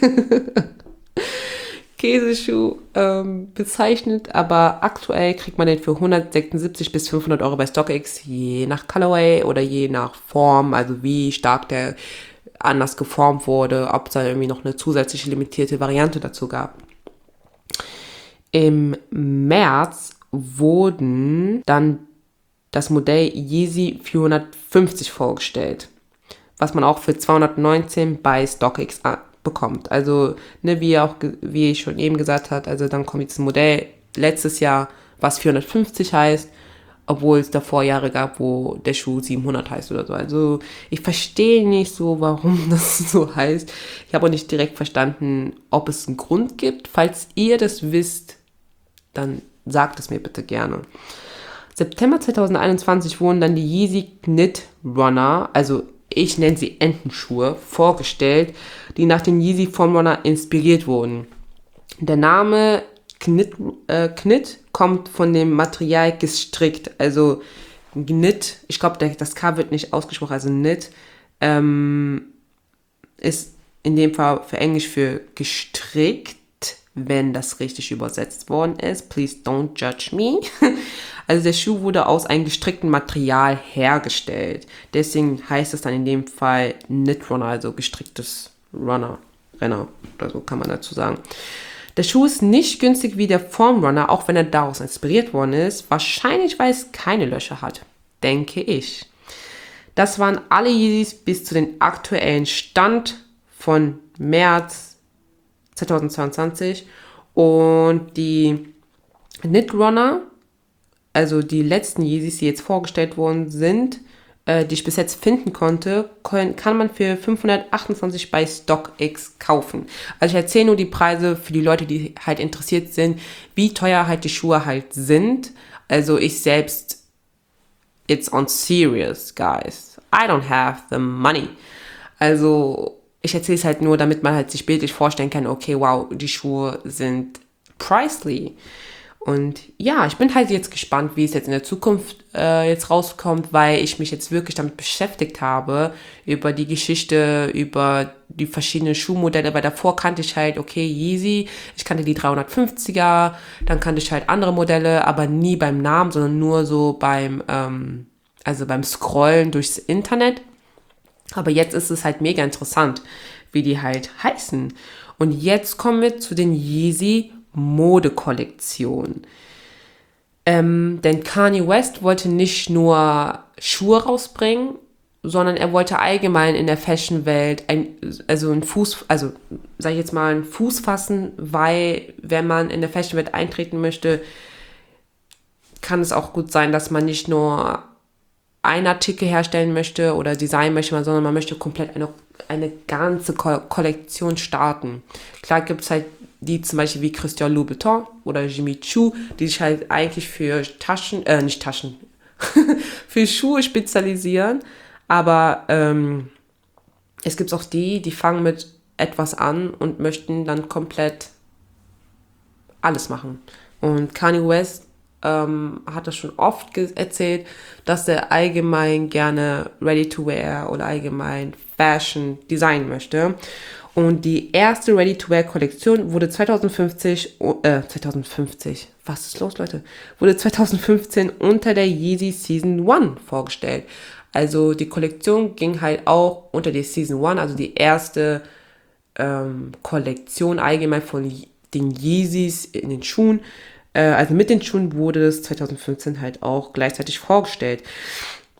Käseschuh ähm, bezeichnet, aber aktuell kriegt man den für hundertsechsundsiebzig bis fünfhundert Euro bei StockX, je nach Colorway oder je nach Form, also wie stark der anders geformt wurde, ob es da irgendwie noch eine zusätzliche limitierte Variante dazu gab. Im März wurden dann das Modell Yeezy vierhundertfünfzig vorgestellt, was man auch für zweihundertneunzehn bei StockX bekommt. Also, ne, wie, auch, wie ich schon eben gesagt habe, also dann kommt jetzt ein Modell letztes Jahr, was vierhundertfünfzig heißt, obwohl es davor Jahre gab, wo der Schuh siebenhundert heißt oder so. Also ich verstehe nicht so, warum das so heißt. Ich habe auch nicht direkt verstanden, ob es einen Grund gibt. Falls ihr das wisst, dann sagt es mir bitte gerne. September zwanzig einundzwanzig wurden dann die Yeezy Knit Runner, also ich nenne sie Entenschuhe, vorgestellt, die nach den Yeezy Foam Runner inspiriert wurden. Der Name Knit, äh, Knit kommt von dem Material gestrickt, also Knit, ich glaube, das K wird nicht ausgesprochen, also Knit, ähm, ist in dem Fall für Englisch für gestrickt, wenn das richtig übersetzt worden ist. Please don't judge me. Also der Schuh wurde aus einem gestrickten Material hergestellt. Deswegen heißt es dann in dem Fall Knit Runner, also gestricktes Runner, Renner oder so kann man dazu sagen. Der Schuh ist nicht günstig wie der Foam Runner, auch wenn er daraus inspiriert worden ist. Wahrscheinlich, weil es keine Löcher hat, denke ich. Das waren alle Yeezys bis zu den aktuellen Stand von März zwanzig zweiundzwanzig. Und die Knit Runner, also die letzten Yeezys, die jetzt vorgestellt worden sind, äh, die ich bis jetzt finden konnte, können, kann man für fünfhundertachtundzwanzig bei StockX kaufen. Also ich erzähle nur die Preise für die Leute, die halt interessiert sind, wie teuer halt die Schuhe halt sind. Also ich selbst, it's on serious, guys. I don't have the money. Also ich erzähle es halt nur, damit man halt sich bildlich vorstellen kann, okay, wow, die Schuhe sind pricely. Und ja, ich bin halt jetzt gespannt, wie es jetzt in der Zukunft äh, jetzt rauskommt, weil ich mich jetzt wirklich damit beschäftigt habe, über die Geschichte, über die verschiedenen Schuhmodelle, weil davor kannte ich halt, okay, Yeezy, ich kannte die dreihundertfünfziger, dann kannte ich halt andere Modelle, aber nie beim Namen, sondern nur so beim, ähm, also beim Scrollen durchs Internet. Aber jetzt ist es halt mega interessant, wie die halt heißen. Und jetzt kommen wir zu den Yeezy Modekollektion. Ähm, denn Kanye West wollte nicht nur Schuhe rausbringen, sondern er wollte allgemein in der Fashion-Welt ein, also ein Fuß, also sag ich jetzt mal, einen Fuß fassen, weil wenn man in der Fashion-Welt eintreten möchte, kann es auch gut sein, dass man nicht nur einen Artikel herstellen möchte oder designen möchte, sondern man möchte komplett eine, eine ganze Ko- Kollektion starten. Klar gibt es halt die zum Beispiel wie Christian Louboutin oder Jimmy Choo, die sich halt eigentlich für Taschen, äh, nicht Taschen, für Schuhe spezialisieren, aber ähm, es gibt auch die, die fangen mit etwas an und möchten dann komplett alles machen. Und Kanye West ähm, hat das schon oft ge- erzählt, dass er allgemein gerne Ready-to-Wear oder allgemein Fashion designen möchte. Und die erste Ready-to-Wear-Kollektion wurde zwanzig fünfzehn, äh, zwanzig fünfzig, was ist los, Leute? Wurde zwanzig fünfzehn unter der Yeezy Season eins vorgestellt. Also die Kollektion ging halt auch unter die Season eins, also die erste ähm, Kollektion allgemein von den Yeezys in den Schuhen. Äh, also mit den Schuhen wurde es zwanzig fünfzehn halt auch gleichzeitig vorgestellt.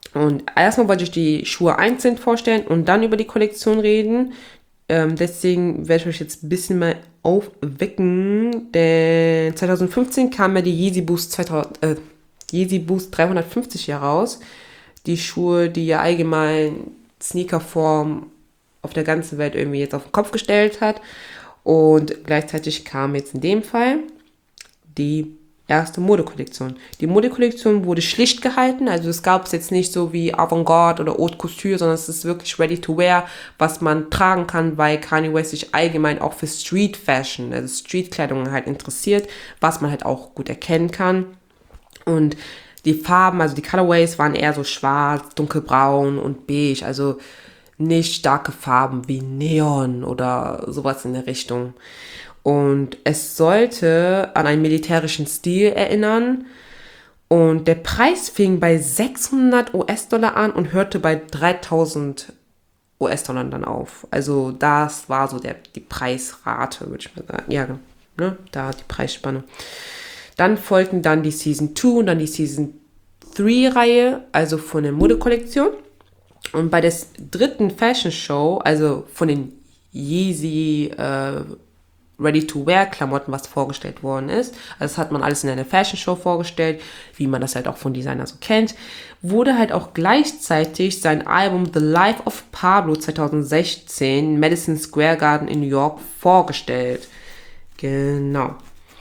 Und erstmal wollte ich die Schuhe einzeln vorstellen und dann über die Kollektion reden. Ähm, deswegen werde ich euch jetzt ein bisschen mal aufwecken, denn zwanzig fünfzehn kam ja die Yeezy Boost zweitausend, äh, Yeezy Boost dreihundertfünfzig heraus. Die Schuhe, die ja allgemein Sneakerform auf der ganzen Welt irgendwie jetzt auf den Kopf gestellt hat. Und gleichzeitig kam jetzt in dem Fall die erste Modekollektion. Die Modekollektion wurde schlicht gehalten, also es gab es jetzt nicht so wie Avantgarde oder Haute Couture, sondern es ist wirklich ready to wear, was man tragen kann, weil Kanye West sich allgemein auch für Street Fashion, also Streetkleidung halt interessiert, was man halt auch gut erkennen kann. Und die Farben, also die Colorways waren eher so schwarz, dunkelbraun und beige, also nicht starke Farben wie Neon oder sowas in der Richtung. Und es sollte an einen militärischen Stil erinnern. Und der Preis fing bei sechshundert US-Dollar an und hörte bei dreitausend US-Dollar dann auf. Also das war so der, die Preisrate, würde ich mal sagen. Ja, ne? Da die Preisspanne. Dann folgten dann die Season zwei und dann die Season drei Reihe, also von der Modekollektion. Und bei der dritten Fashion Show, also von den Yeezy äh, Ready-to-Wear-Klamotten, was vorgestellt worden ist. Also das hat man alles in einer Fashion-Show vorgestellt, wie man das halt auch von Designern so kennt. Wurde halt auch gleichzeitig sein Album The Life of Pablo zwanzig sechzehn, Madison Square Garden in New York, vorgestellt. Genau.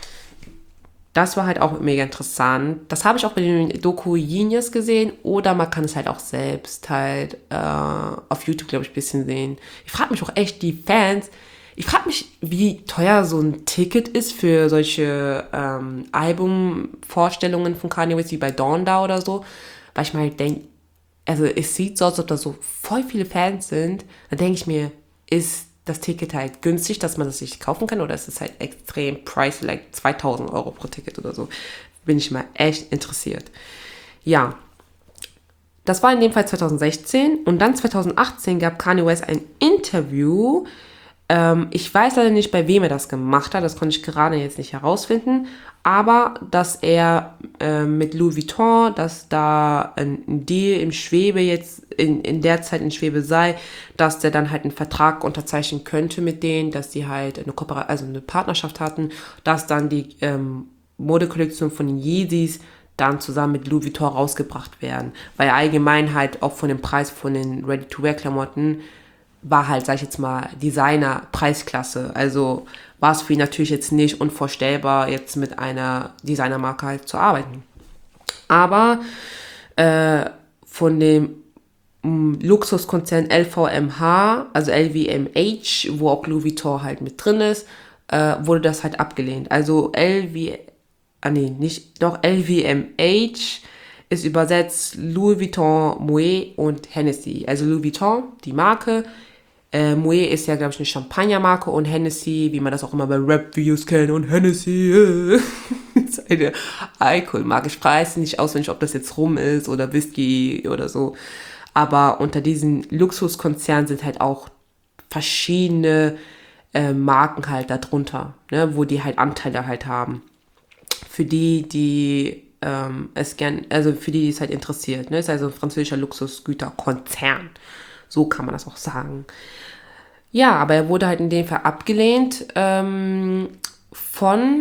Das war halt auch mega interessant. Das habe ich auch bei den Doku Genius gesehen oder man kann es halt auch selbst halt äh, auf YouTube, glaube ich, ein bisschen sehen. Ich frage mich auch echt, die Fans, ich frage mich, wie teuer so ein Ticket ist für solche ähm, Albumvorstellungen von Kanye West wie bei Donda oder so. Weil ich mal denke, also es sieht so aus, als ob da so voll viele Fans sind. Da denke ich mir, ist das Ticket halt günstig, dass man das sich kaufen kann oder ist es halt extrem pricey, like zweitausend Euro pro Ticket oder so. Bin ich mal echt interessiert. Ja, das war in dem Fall zwanzig sechzehn und dann zwanzig achtzehn gab Kanye West ein Interview. Ähm, ich weiß leider nicht, bei wem er das gemacht hat, das konnte ich gerade jetzt nicht herausfinden, aber dass er äh, mit Louis Vuitton, dass da ein, ein Deal im Schwebe jetzt, in, in der Zeit in Schwebe sei, dass der dann halt einen Vertrag unterzeichnen könnte mit denen, dass die halt eine Kooperation, also eine Partnerschaft hatten, dass dann die ähm, Modekollektion von den Yeezys dann zusammen mit Louis Vuitton rausgebracht werden, weil allgemein halt auch von dem Preis von den Ready-to-Wear-Klamotten war halt, sag ich jetzt mal, Designer-Preisklasse. Also war es für ihn natürlich jetzt nicht unvorstellbar, jetzt mit einer Designermarke halt zu arbeiten. Aber äh, von dem m, Luxuskonzern L V M H, also L V M H, wo auch Louis Vuitton halt mit drin ist, äh, wurde das halt abgelehnt. Also L V, ah nee, nicht, doch L V M H ist übersetzt Louis Vuitton, Moet und Hennessy. Also Louis Vuitton, die Marke, Äh, Moet ist ja, glaube ich, eine Champagnermarke und Hennessy, wie man das auch immer bei Rap-Videos kennt, und Hennessy äh, ist eine Alkoholmarke. Ich weiß nicht auswendig, ob das jetzt Rum ist oder Whisky oder so. Aber unter diesen Luxuskonzernen sind halt auch verschiedene äh, Marken halt darunter, ne, wo die halt Anteile halt haben. Für die, die ähm, es gern, also für die, die es halt interessiert, ne, ist also ein französischer Luxusgüterkonzern. So kann man das auch sagen. Ja, aber er wurde halt in dem Fall abgelehnt ähm, von,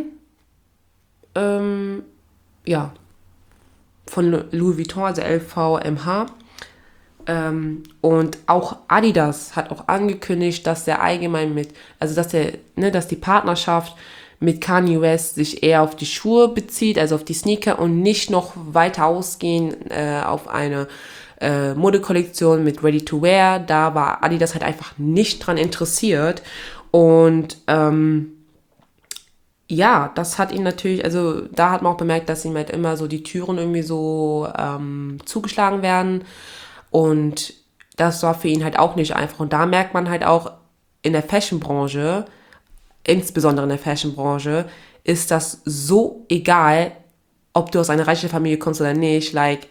ähm, ja, von Louis Vuitton, also L V M H. Ähm, und auch Adidas hat auch angekündigt, dass der allgemein mit, also dass der, ne, dass die Partnerschaft mit Kanye West sich eher auf die Schuhe bezieht, also auf die Sneaker und nicht noch weiter ausgehen äh, auf eine Äh, Modekollektion mit Ready-to-Wear. Da war Adidas halt einfach nicht dran interessiert. Und ähm, ja, das hat ihn natürlich, also da hat man auch bemerkt, dass ihm halt immer so die Türen irgendwie so ähm, zugeschlagen werden. Und das war für ihn halt auch nicht einfach. Und da merkt man halt auch in der Fashion-Branche, insbesondere in der Fashion-Branche, ist das so egal, ob du aus einer reichen Familie kommst oder nicht. Like,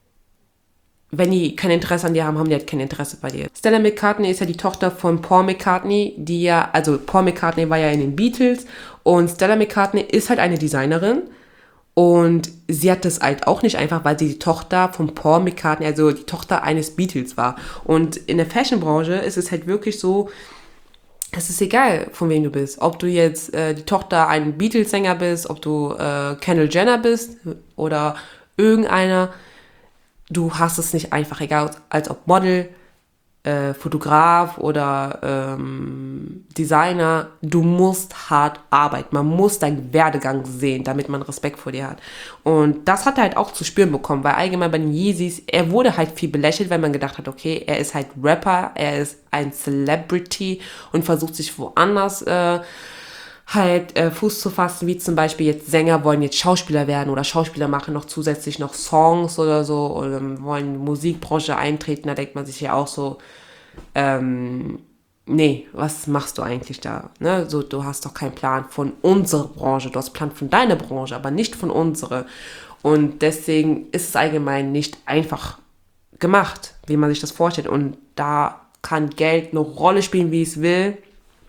wenn die kein Interesse an dir haben, haben die halt kein Interesse bei dir. Stella McCartney ist ja die Tochter von Paul McCartney, die ja, also Paul McCartney war ja in den Beatles und Stella McCartney ist halt eine Designerin Und sie hat das halt auch nicht einfach, weil sie die Tochter von Paul McCartney, also die Tochter eines Beatles war. Und in der Fashionbranche ist es halt wirklich so, es ist egal, von wem du bist. Ob du jetzt äh, die Tochter eines Beatles-Sänger bist, ob du äh, Kendall Jenner bist oder irgendeiner. Du hast es nicht einfach, egal als ob Model, äh, Fotograf oder ähm, Designer. Du musst hart arbeiten. Man muss deinen Werdegang sehen, damit man Respekt vor dir hat. Und das hat er halt auch zu spüren bekommen, weil allgemein bei den Yeezys, er wurde halt viel belächelt, weil man gedacht hat, okay, er ist halt Rapper, er ist ein Celebrity und versucht sich woanders äh, halt äh, Fuß zu fassen, wie zum Beispiel jetzt Sänger wollen jetzt Schauspieler werden oder Schauspieler machen noch zusätzlich noch Songs oder so oder wollen in die Musikbranche eintreten, da denkt man sich ja auch so, ähm, nee, was machst du eigentlich da? Ne? So, du hast doch keinen Plan von unserer Branche, du hast einen Plan von deiner Branche, aber nicht von unserer. Und deswegen ist es allgemein nicht einfach gemacht, wie man sich das vorstellt. Und da kann Geld eine Rolle spielen, wie es will.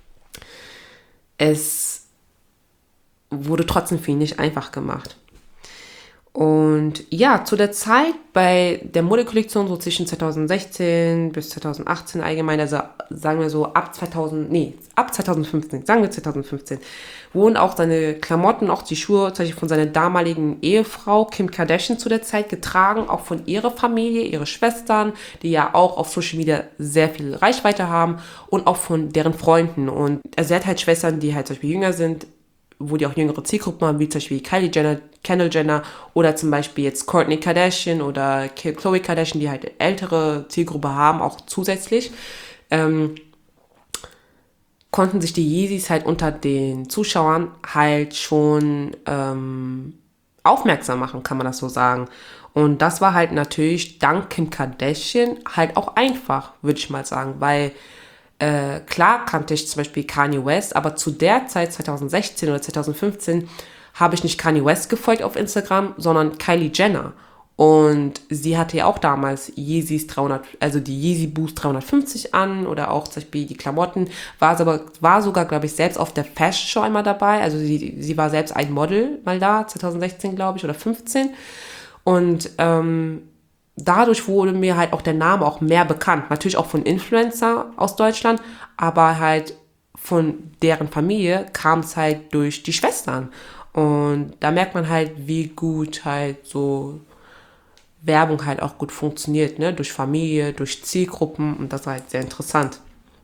Es wurde trotzdem für ihn nicht einfach gemacht. Und ja, zu der Zeit bei der Modekollektion, so zwischen zwanzig sechzehn bis zwanzig achtzehn allgemein, also sagen wir so ab zweitausend, nee, ab zwanzig fünfzehn, sagen wir zwanzig fünfzehn, wurden auch seine Klamotten, auch die Schuhe, tatsächlich von seiner damaligen Ehefrau Kim Kardashian zu der Zeit getragen, auch von ihrer Familie, ihre Schwestern, die ja auch auf Social Media sehr viel Reichweite haben und auch von deren Freunden. Und also er hat halt Schwestern, die halt zum Beispiel jünger sind, wo die auch jüngere Zielgruppen haben, wie zum Beispiel Kylie Jenner, Kendall Jenner oder zum Beispiel jetzt Kourtney Kardashian oder Khloe Kardashian, die halt ältere Zielgruppe haben, auch zusätzlich, ähm, konnten sich die Yeezys halt unter den Zuschauern halt schon ähm, aufmerksam machen, kann man das so sagen. Und das war halt natürlich dank Kim Kardashian halt auch einfach, würde ich mal sagen, weil Äh, klar kannte ich zum Beispiel Kanye West, aber zu der Zeit, zwanzig sechzehn oder zwanzig fünfzehn, habe ich nicht Kanye West gefolgt auf Instagram, sondern Kylie Jenner. Und sie hatte ja auch damals Yeezys dreihundert, also die Yeezy Boost dreihundertfünfzig an oder auch zum Beispiel die Klamotten, war, aber, war sogar, glaube ich, selbst auf der Fashion Show einmal dabei. Also sie, sie war selbst ein Model mal da, zwanzig sechzehn, glaube ich, oder fünfzehn. Und ähm, dadurch wurde mir halt auch der Name auch mehr bekannt. Natürlich auch von Influencer aus Deutschland, aber halt von deren Familie kam es halt durch die Schwestern. Und da merkt man halt, wie gut halt so Werbung halt auch gut funktioniert, ne? Durch Familie, durch Zielgruppen und das ist halt sehr interessant.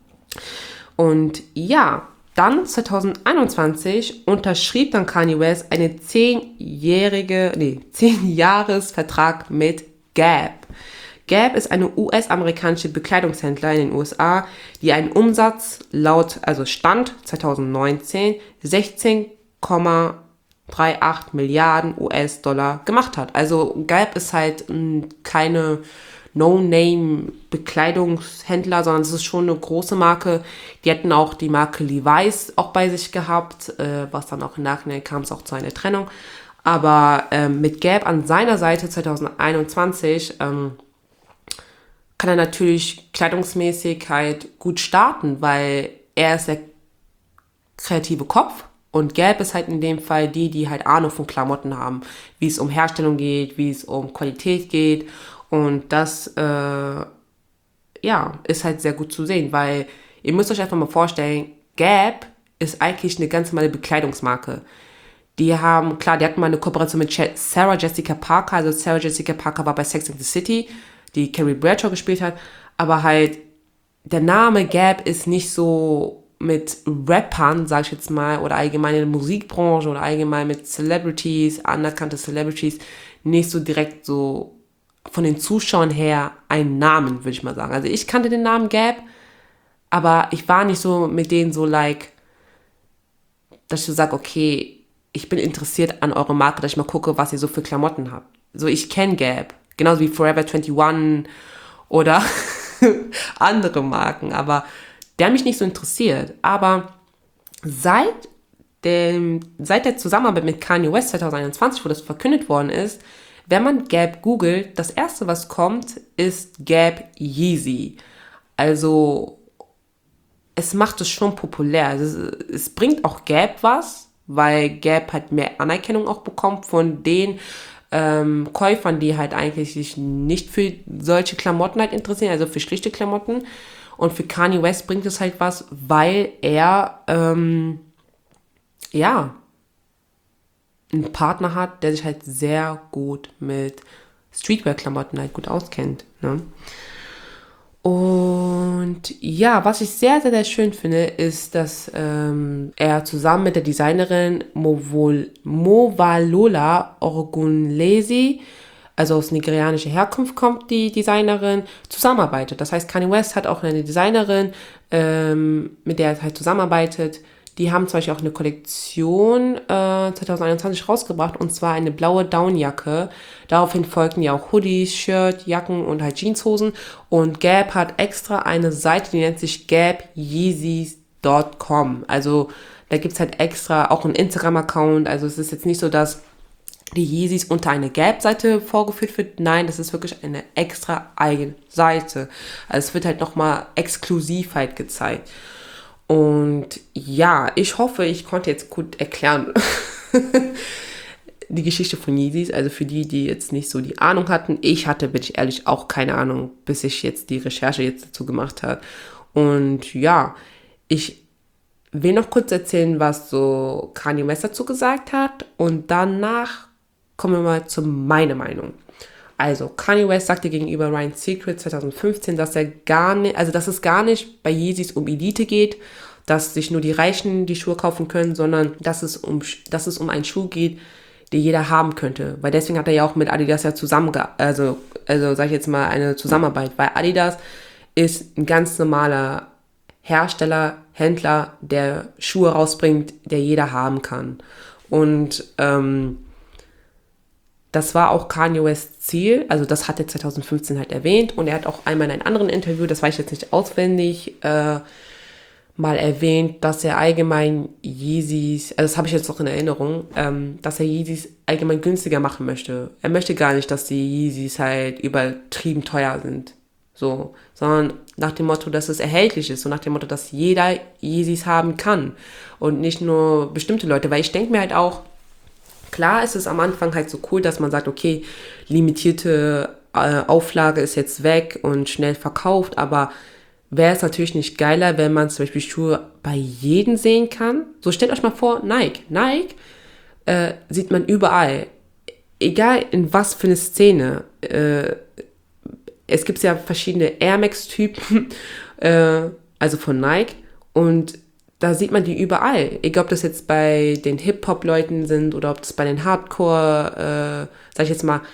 Und ja, dann zwanzig einundzwanzig unterschrieb dann Kanye West eine zehnjährige, nee, zehn Jahres Vertrag mit Gap. Gap ist eine U S-amerikanische Bekleidungshändler in den U S A, die einen Umsatz laut, also Stand zwanzig neunzehn, sechzehn Komma achtunddreißig Milliarden U S-Dollar gemacht hat. Also Gap ist halt mh, keine No-Name-Bekleidungshändler, sondern es ist schon eine große Marke. Die hatten auch die Marke Levi's auch bei sich gehabt, äh, was dann auch im Nachhinein kam es auch zu einer Trennung. Aber ähm, mit Gap an seiner Seite zwanzig einundzwanzig ähm, kann er natürlich kleidungsmäßig halt gut starten, weil er ist der kreative Kopf und Gap ist halt in dem Fall die, die halt Ahnung von Klamotten haben, wie es um Herstellung geht, wie es um Qualität geht und das äh, ja, ist halt sehr gut zu sehen, weil ihr müsst euch einfach mal vorstellen, Gap ist eigentlich eine ganz normale Bekleidungsmarke. Die haben, klar, die hatten mal eine Kooperation mit Sarah Jessica Parker, also Sarah Jessica Parker war bei Sex and the City, die Carrie Bradshaw gespielt hat, aber halt der Name Gap ist nicht so mit Rappern, sag ich jetzt mal, oder allgemein in der Musikbranche oder allgemein mit Celebrities, anerkannte Celebrities, nicht so direkt so von den Zuschauern her ein Namen, würde ich mal sagen. Also ich kannte den Namen Gap, aber ich war nicht so mit denen so like, dass ich so sage, okay, ich bin interessiert an eurer Marke, dass ich mal gucke, was ihr so für Klamotten habt. So, ich kenne Gap, genauso wie Forever einundzwanzig oder andere Marken, aber der hat mich nicht so interessiert. Aber seit, dem, seit der Zusammenarbeit mit Kanye West zwanzig einundzwanzig, wo das verkündet worden ist, wenn man Gap googelt, das erste, was kommt, ist Gap Yeezy. Also, es macht es schon populär. Also, es, es bringt auch Gap was, weil Gap halt mehr Anerkennung auch bekommt von den ähm, Käufern, die halt eigentlich sich nicht für solche Klamotten halt interessieren, also für schlichte Klamotten. Und für Kanye West bringt es halt was, weil er, ähm, ja, einen Partner hat, der sich halt sehr gut mit Streetwear-Klamotten halt gut auskennt. Ne? Und ja, was ich sehr, sehr, sehr schön finde, ist, dass ähm, er zusammen mit der Designerin Movol- Movalola Ogunlesi, also aus nigerianischer Herkunft kommt die Designerin, zusammenarbeitet. Das heißt, Kanye West hat auch eine Designerin, ähm, mit der er halt zusammenarbeitet. Die haben zum Beispiel auch eine Kollektion äh, zwanzig einundzwanzig rausgebracht, und zwar eine blaue Downjacke. Daraufhin folgten ja auch Hoodies, Shirt, Jacken und halt Jeanshosen. Und Gap hat extra eine Seite, die nennt sich gap yeezys Punkt com. Also da gibt's halt extra auch einen Instagram-Account. Also es ist jetzt nicht so, dass die Yeezys unter eine Gap-Seite vorgeführt wird. Nein, das ist wirklich eine extra eigene Seite. Also es wird halt nochmal exklusiv halt gezeigt. Und ja, ich hoffe, ich konnte jetzt gut erklären die Geschichte von Yeezys. Also für die, die jetzt nicht so die Ahnung hatten. Ich hatte, bin ich ehrlich, auch keine Ahnung, bis ich jetzt die Recherche jetzt dazu gemacht habe. Und ja, ich will noch kurz erzählen, was so Kanye West dazu gesagt hat. Und danach kommen wir mal zu meiner Meinung. Also, Kanye West sagte gegenüber Ryan Seacrest zwanzig fünfzehn, dass er gar nicht, also dass es gar nicht bei Yeezys um Elite geht, dass sich nur die Reichen die Schuhe kaufen können, sondern dass es um, dass es um einen Schuh geht, den jeder haben könnte. Weil deswegen hat er ja auch mit Adidas ja zusammen, also, also sag ich jetzt mal eine Zusammenarbeit, weil Adidas ist ein ganz normaler Hersteller, Händler, der Schuhe rausbringt, der jeder haben kann. Und ähm, das war auch Kanye Wests Ziel, also das hat er zwanzig fünfzehn halt erwähnt, und er hat auch einmal in einem anderen Interview, das weiß ich jetzt nicht auswendig, äh, mal erwähnt, dass er allgemein Yeezys, also das habe ich jetzt noch in Erinnerung, ähm, dass er Yeezys allgemein günstiger machen möchte. Er möchte gar nicht, dass die Yeezys halt übertrieben teuer sind, so, sondern nach dem Motto, dass es erhältlich ist, und nach dem Motto, dass jeder Yeezys haben kann und nicht nur bestimmte Leute, weil ich denke mir halt auch, klar ist es am Anfang halt so cool, dass man sagt, okay, limitierte äh, Auflage ist jetzt weg und schnell verkauft, aber wäre es natürlich nicht geiler, wenn man zum Beispiel Schuhe bei jedem sehen kann? So, stellt euch mal vor, Nike. Nike äh, sieht man überall. Egal in was für eine Szene. Äh, es gibt ja verschiedene Air Max-Typen, äh, also von Nike, und da sieht man die überall. Egal, ob das jetzt bei den Hip-Hop-Leuten sind oder ob das bei den Hardcore, äh, sag ich jetzt mal,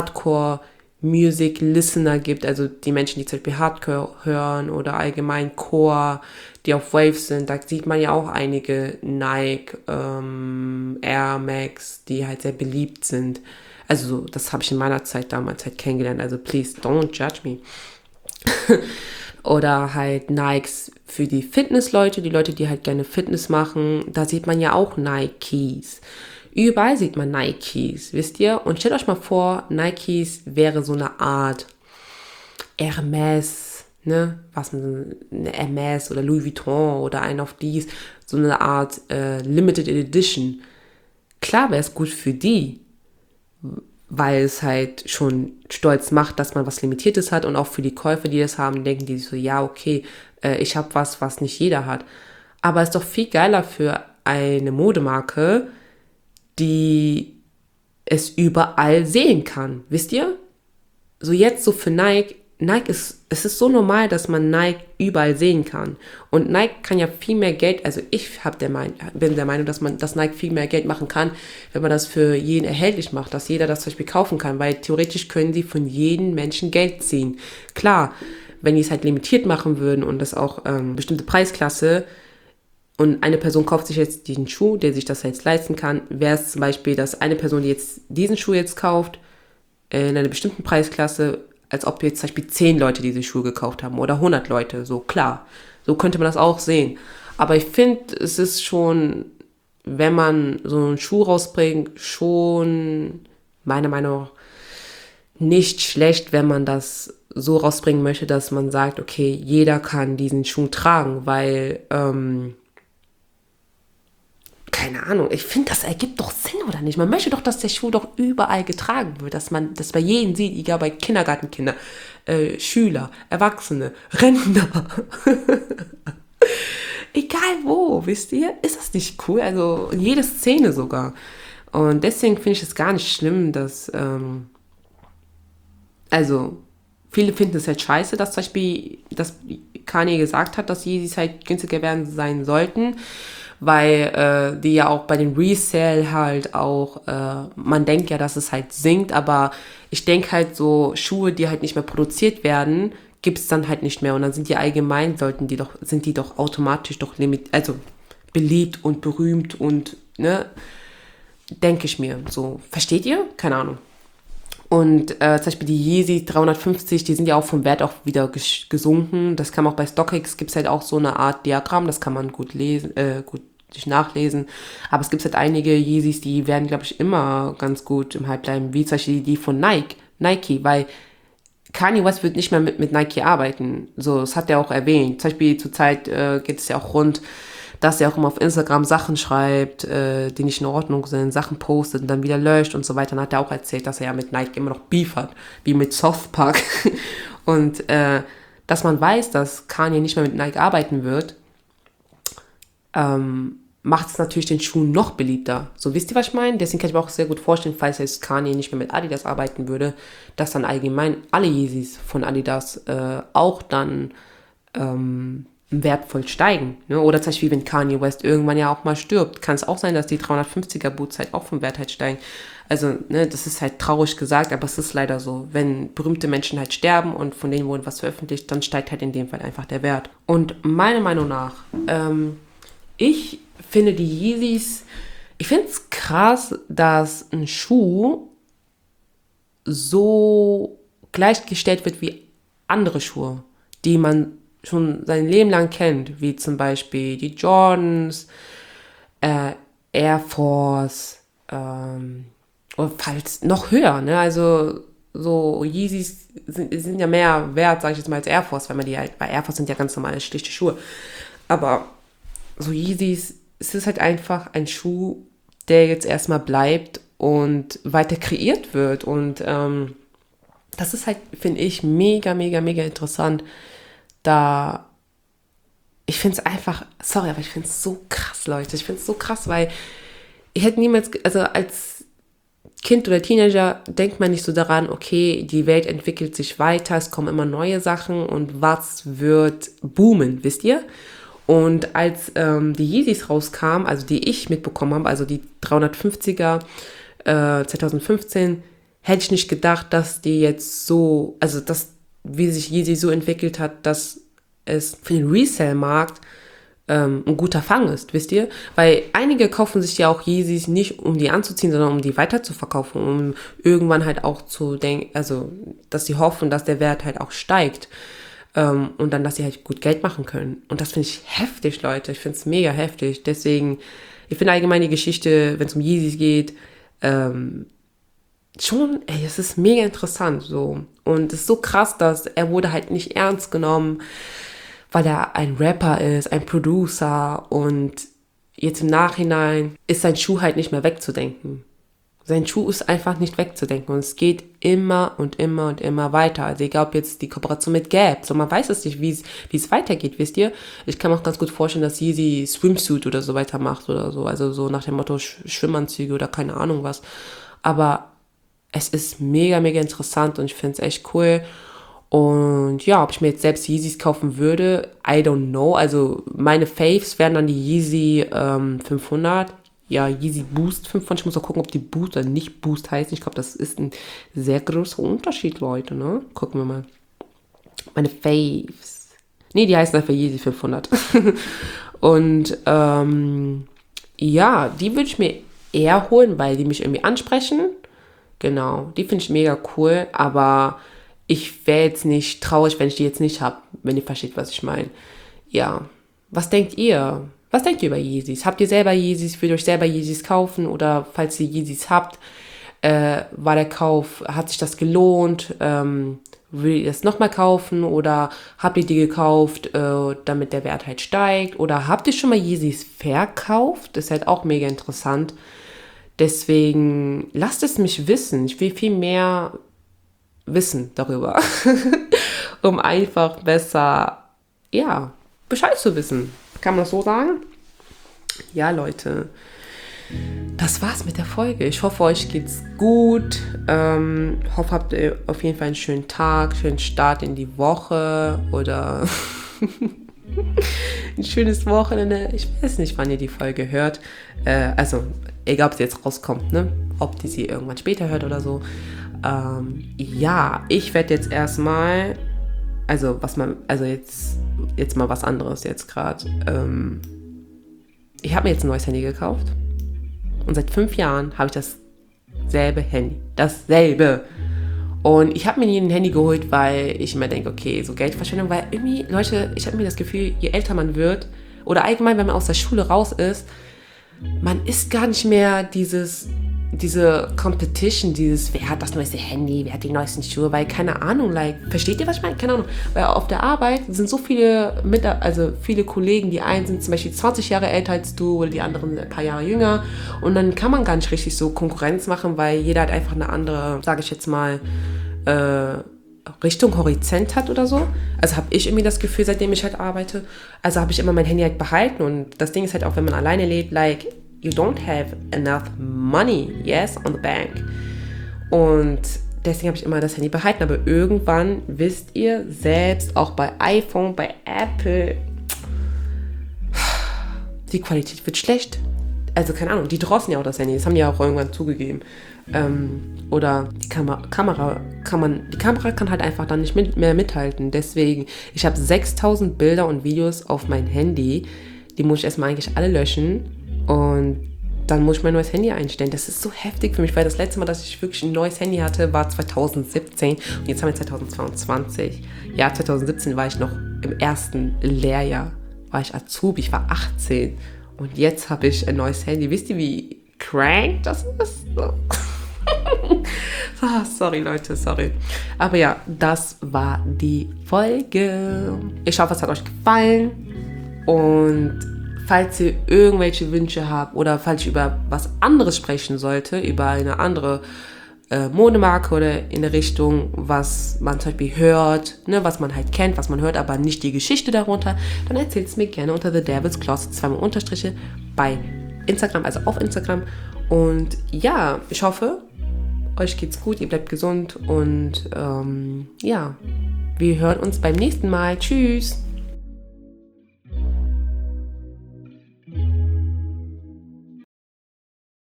Hardcore-Music-Listener gibt, also die Menschen, die zum Beispiel Hardcore hören oder allgemein Core, die auf Waves sind, da sieht man ja auch einige Nike, ähm, Air Max, die halt sehr beliebt sind. Also so, das habe ich in meiner Zeit damals halt kennengelernt, also please don't judge me. Oder halt Nikes für die Fitnessleute, die Leute, die halt gerne Fitness machen. Da sieht man ja auch Nikes. Überall sieht man Nikes, wisst ihr? Und stellt euch mal vor, Nikes wäre so eine Art Hermes, ne? Was, eine Hermes oder Louis Vuitton oder ein auf dies. So eine Art äh, Limited Edition. Klar wäre es gut für die, weil es halt schon stolz macht, dass man was Limitiertes hat, und auch für die Käufer, die das haben, denken die so, ja, okay, äh, ich habe was, was nicht jeder hat. Aber es ist doch viel geiler für eine Modemarke, die es überall sehen kann, wisst ihr? So jetzt so für Nike, Nike ist, es ist so normal, dass man Nike überall sehen kann. Und Nike kann ja viel mehr Geld, also ich hab der Mein, bin der Meinung, dass man, dass Nike viel mehr Geld machen kann, wenn man das für jeden erhältlich macht, dass jeder das zum Beispiel kaufen kann, weil theoretisch können sie von jedem Menschen Geld ziehen. Klar, wenn die es halt limitiert machen würden und das auch ähm, bestimmte Preisklasse, und eine Person kauft sich jetzt diesen Schuh, der sich das jetzt leisten kann, wäre es zum Beispiel, dass eine Person, die jetzt diesen Schuh jetzt kauft, äh, in einer bestimmten Preisklasse, als ob jetzt zum Beispiel zehn Leute diese Schuhe gekauft haben oder hundert Leute, so klar. So könnte man das auch sehen. Aber ich finde, es ist schon, wenn man so einen Schuh rausbringt, schon meiner Meinung nach nicht schlecht, wenn man das so rausbringen möchte, dass man sagt, okay, jeder kann diesen Schuh tragen, weil, ähm, keine Ahnung, ich finde, das ergibt doch Sinn, oder nicht? Man möchte doch, dass der Schuh doch überall getragen wird, dass man das bei jedem sieht, egal bei Kindergartenkinder, äh, Schüler, Erwachsene, Rentner. Egal wo, wisst ihr? Ist das nicht cool? Also in jeder Szene sogar. Und deswegen finde ich es gar nicht schlimm, dass, ähm, also, viele finden es halt scheiße, dass zum Beispiel, dass Kanye gesagt hat, dass Yeezys halt günstiger werden sein sollten, weil äh, die ja auch bei dem Resale halt auch, äh, man denkt ja, dass es halt sinkt, aber ich denke halt so, Schuhe, die halt nicht mehr produziert werden, gibt es dann halt nicht mehr und dann sind die allgemein, sollten die doch, sind die doch automatisch doch limit, also beliebt und berühmt und, ne, denke ich mir, so, versteht ihr? Keine Ahnung. Und äh, zum Beispiel die Yeezy dreihundertfünfzig, die sind ja auch vom Wert auch wieder ges- gesunken. Das kann man auch bei StockX, gibt es halt auch so eine Art Diagramm, das kann man gut lesen, äh, gut sich nachlesen. Aber es gibt halt einige Yeezys, die werden, glaube ich, immer ganz gut im Hype bleiben, wie zum Beispiel die von Nike, Nike, weil Kanye West wird nicht mehr mit, mit Nike arbeiten. So, das hat er auch erwähnt. Zum Beispiel zurzeit äh, geht es ja auch rund, dass er auch immer auf Instagram Sachen schreibt, äh, die nicht in Ordnung sind, Sachen postet und dann wieder löscht und so weiter. Dann hat er auch erzählt, dass er ja mit Nike immer noch Beef hat, wie mit South Park. Und äh, dass man weiß, dass Kanye nicht mehr mit Nike arbeiten wird, ähm, macht es natürlich den Schuh noch beliebter. So, wisst ihr, was ich meine? Deswegen kann ich mir auch sehr gut vorstellen, falls jetzt Kanye nicht mehr mit Adidas arbeiten würde, dass dann allgemein alle Yeezys von Adidas äh, auch dann ähm, wertvoll steigen. Ne? Oder zum Beispiel, wenn Kanye West irgendwann ja auch mal stirbt, kann es auch sein, dass die dreihundertfünfziger Boots halt auch vom Wert halt steigen. Also, ne, das ist halt traurig gesagt, aber es ist leider so. Wenn berühmte Menschen halt sterben und von denen wurde was veröffentlicht, dann steigt halt in dem Fall einfach der Wert. Und meiner Meinung nach, ähm, ich finde die Yeezys, ich finde es krass, dass ein Schuh so gleichgestellt wird wie andere Schuhe, die man schon sein Leben lang kennt, wie zum Beispiel die Jordans, äh, Air Force, ähm, oder falls noch höher, ne? Also so Yeezys sind, sind ja mehr wert, sage ich jetzt mal, als Air Force, weil man die halt, bei Air Force sind ja ganz normale, schlichte Schuhe. Aber so Yeezys, es ist halt einfach ein Schuh, der jetzt erstmal bleibt und weiter kreiert wird. Und ähm, das ist halt, finde ich, mega, mega, mega interessant. Da, ich finde es einfach, sorry, aber ich finde es so krass, Leute. Ich finde es so krass, weil ich hätte niemals, also als Kind oder Teenager denkt man nicht so daran, okay, die Welt entwickelt sich weiter, es kommen immer neue Sachen und was wird boomen, wisst ihr? Und als ähm, die Yeezys rauskamen, also die ich mitbekommen habe, also die dreihundertfünfziger äh, zwanzig fünfzehn, hätte ich nicht gedacht, dass die jetzt so, also dass, wie sich Yeezy so entwickelt hat, dass es für den Resale-Markt ähm, ein guter Fang ist, wisst ihr? Weil einige kaufen sich ja auch Yeezys nicht, um die anzuziehen, sondern um die weiter zu verkaufen, um irgendwann halt auch zu denken, also dass sie hoffen, dass der Wert halt auch steigt. Um, und dann, dass sie halt gut Geld machen können. Und das finde ich heftig, Leute. Ich finde es mega heftig. Deswegen, ich finde allgemein die Geschichte, wenn es um Yeezys geht, ähm, schon, ey, es ist mega interessant, so. Und es ist so krass, dass er wurde halt nicht ernst genommen, weil er ein Rapper ist, ein Producer und jetzt im Nachhinein ist sein Schuh halt nicht mehr wegzudenken. Sein Schuh ist einfach nicht wegzudenken und es geht immer und immer und immer weiter. Also egal ob jetzt die Kooperation mit Gap, so man weiß es nicht, wie es wie es weitergeht, wisst ihr? Ich kann mir auch ganz gut vorstellen, dass Yeezy Swimsuit oder so weitermacht oder so, also so nach dem Motto Sch- Schwimmanzüge oder keine Ahnung was. Aber es ist mega, mega interessant und ich finde es echt cool. Und ja, ob ich mir jetzt selbst Yeezys kaufen würde, I don't know. Also meine Faves wären dann die Yeezy ähm, fünfhundert. Ja, Yeezy Boost fünfhundert. Ich muss auch gucken, ob die Boost oder nicht Boost heißt. Ich glaube, das ist ein sehr großer Unterschied, Leute, ne? Gucken wir mal. Meine Faves. Nee, die heißen einfach Yeezy fünfhundert. Und ähm, ja, die würde ich mir eher holen, weil die mich irgendwie ansprechen. Genau, die finde ich mega cool, aber ich wäre jetzt nicht traurig, wenn ich die jetzt nicht habe, wenn ihr versteht, was ich meine. Ja, was denkt ihr? Was denkt ihr über Yeezys? Habt ihr selber Yeezys? Würdet ihr euch selber Yeezys kaufen? Oder falls ihr Yeezys habt, äh, war der Kauf, hat sich das gelohnt? Ähm, Würdet ihr es nochmal kaufen oder habt ihr die gekauft, äh, damit der Wert halt steigt? Oder habt ihr schon mal Yeezys verkauft? Das ist halt auch mega interessant. Deswegen lasst es mich wissen. Ich will viel mehr wissen darüber, um einfach besser, ja, Bescheid zu wissen. Kann man das so sagen? Ja, Leute, das war's mit der Folge. Ich hoffe, euch geht's gut. Ähm, hoffe, habt ihr auf jeden Fall einen schönen Tag, schönen Start in die Woche oder ein schönes Wochenende. Ich weiß nicht, wann ihr die Folge hört. Äh, also, egal, ob sie jetzt rauskommt, ne? Ob die sie irgendwann später hört oder so. Ähm, ja, ich werde jetzt erstmal, also was man, also jetzt, jetzt mal was anderes jetzt gerade. Ähm, ich habe mir jetzt ein neues Handy gekauft und seit fünf Jahren habe ich dasselbe Handy, dasselbe. Und ich habe mir nie ein Handy geholt, weil ich immer denke, okay, so Geldverschwendung, weil irgendwie, Leute, ich habe mir das Gefühl, je älter man wird oder allgemein, wenn man aus der Schule raus ist, man ist gar nicht mehr dieses, diese Competition, dieses, wer hat das neueste Handy, wer hat die neuesten Schuhe, weil, keine Ahnung, like, versteht ihr, was ich meine? Keine Ahnung, weil auf der Arbeit sind so viele, mit, also viele Kollegen, die einen sind zum Beispiel zwanzig Jahre älter als du oder die anderen ein paar Jahre jünger und dann kann man gar nicht richtig so Konkurrenz machen, weil jeder hat einfach eine andere, sage ich jetzt mal, äh, Richtung Horizont hat oder so. Also habe ich irgendwie das Gefühl, seitdem ich halt arbeite. Also habe ich immer mein Handy halt behalten und das Ding ist halt auch, wenn man alleine lebt, like, you don't have enough money, yes, on the bank. Und deswegen habe ich immer das Handy behalten. Aber irgendwann, wisst ihr, selbst auch bei iPhone, bei Apple, die Qualität wird schlecht. Also keine Ahnung, die drossen ja auch das Handy. Das haben die ja auch irgendwann zugegeben. Ähm, oder die Kamera, Kamera kann man, die Kamera kann halt einfach dann nicht mit, mehr mithalten. Deswegen, ich habe sechstausend Bilder und Videos auf mein Handy. Die muss ich erstmal eigentlich alle löschen. Und dann muss ich mein neues Handy einstellen. Das ist so heftig für mich, weil das letzte Mal, dass ich wirklich ein neues Handy hatte, war zwanzig siebzehn. Und jetzt haben wir zwanzig zweiundzwanzig. Ja, zwanzig siebzehn war ich noch im ersten Lehrjahr. War ich Azubi, ich war achtzehn. Und jetzt habe ich ein neues Handy. Wisst ihr, wie crank das ist? Ah, sorry, Leute, sorry. Aber ja, das war die Folge. Ich hoffe, es hat euch gefallen. Und falls ihr irgendwelche Wünsche habt oder falls ich über was anderes sprechen sollte, über eine andere äh, Modemarke oder in der Richtung, was man zum Beispiel hört, ne, was man halt kennt, was man hört, aber nicht die Geschichte darunter, dann erzählt es mir gerne unter The Devil's Closet, zweimal Unterstriche, bei Instagram, also auf Instagram. Und ja, ich hoffe, euch geht's gut, ihr bleibt gesund und ähm, ja, wir hören uns beim nächsten Mal. Tschüss!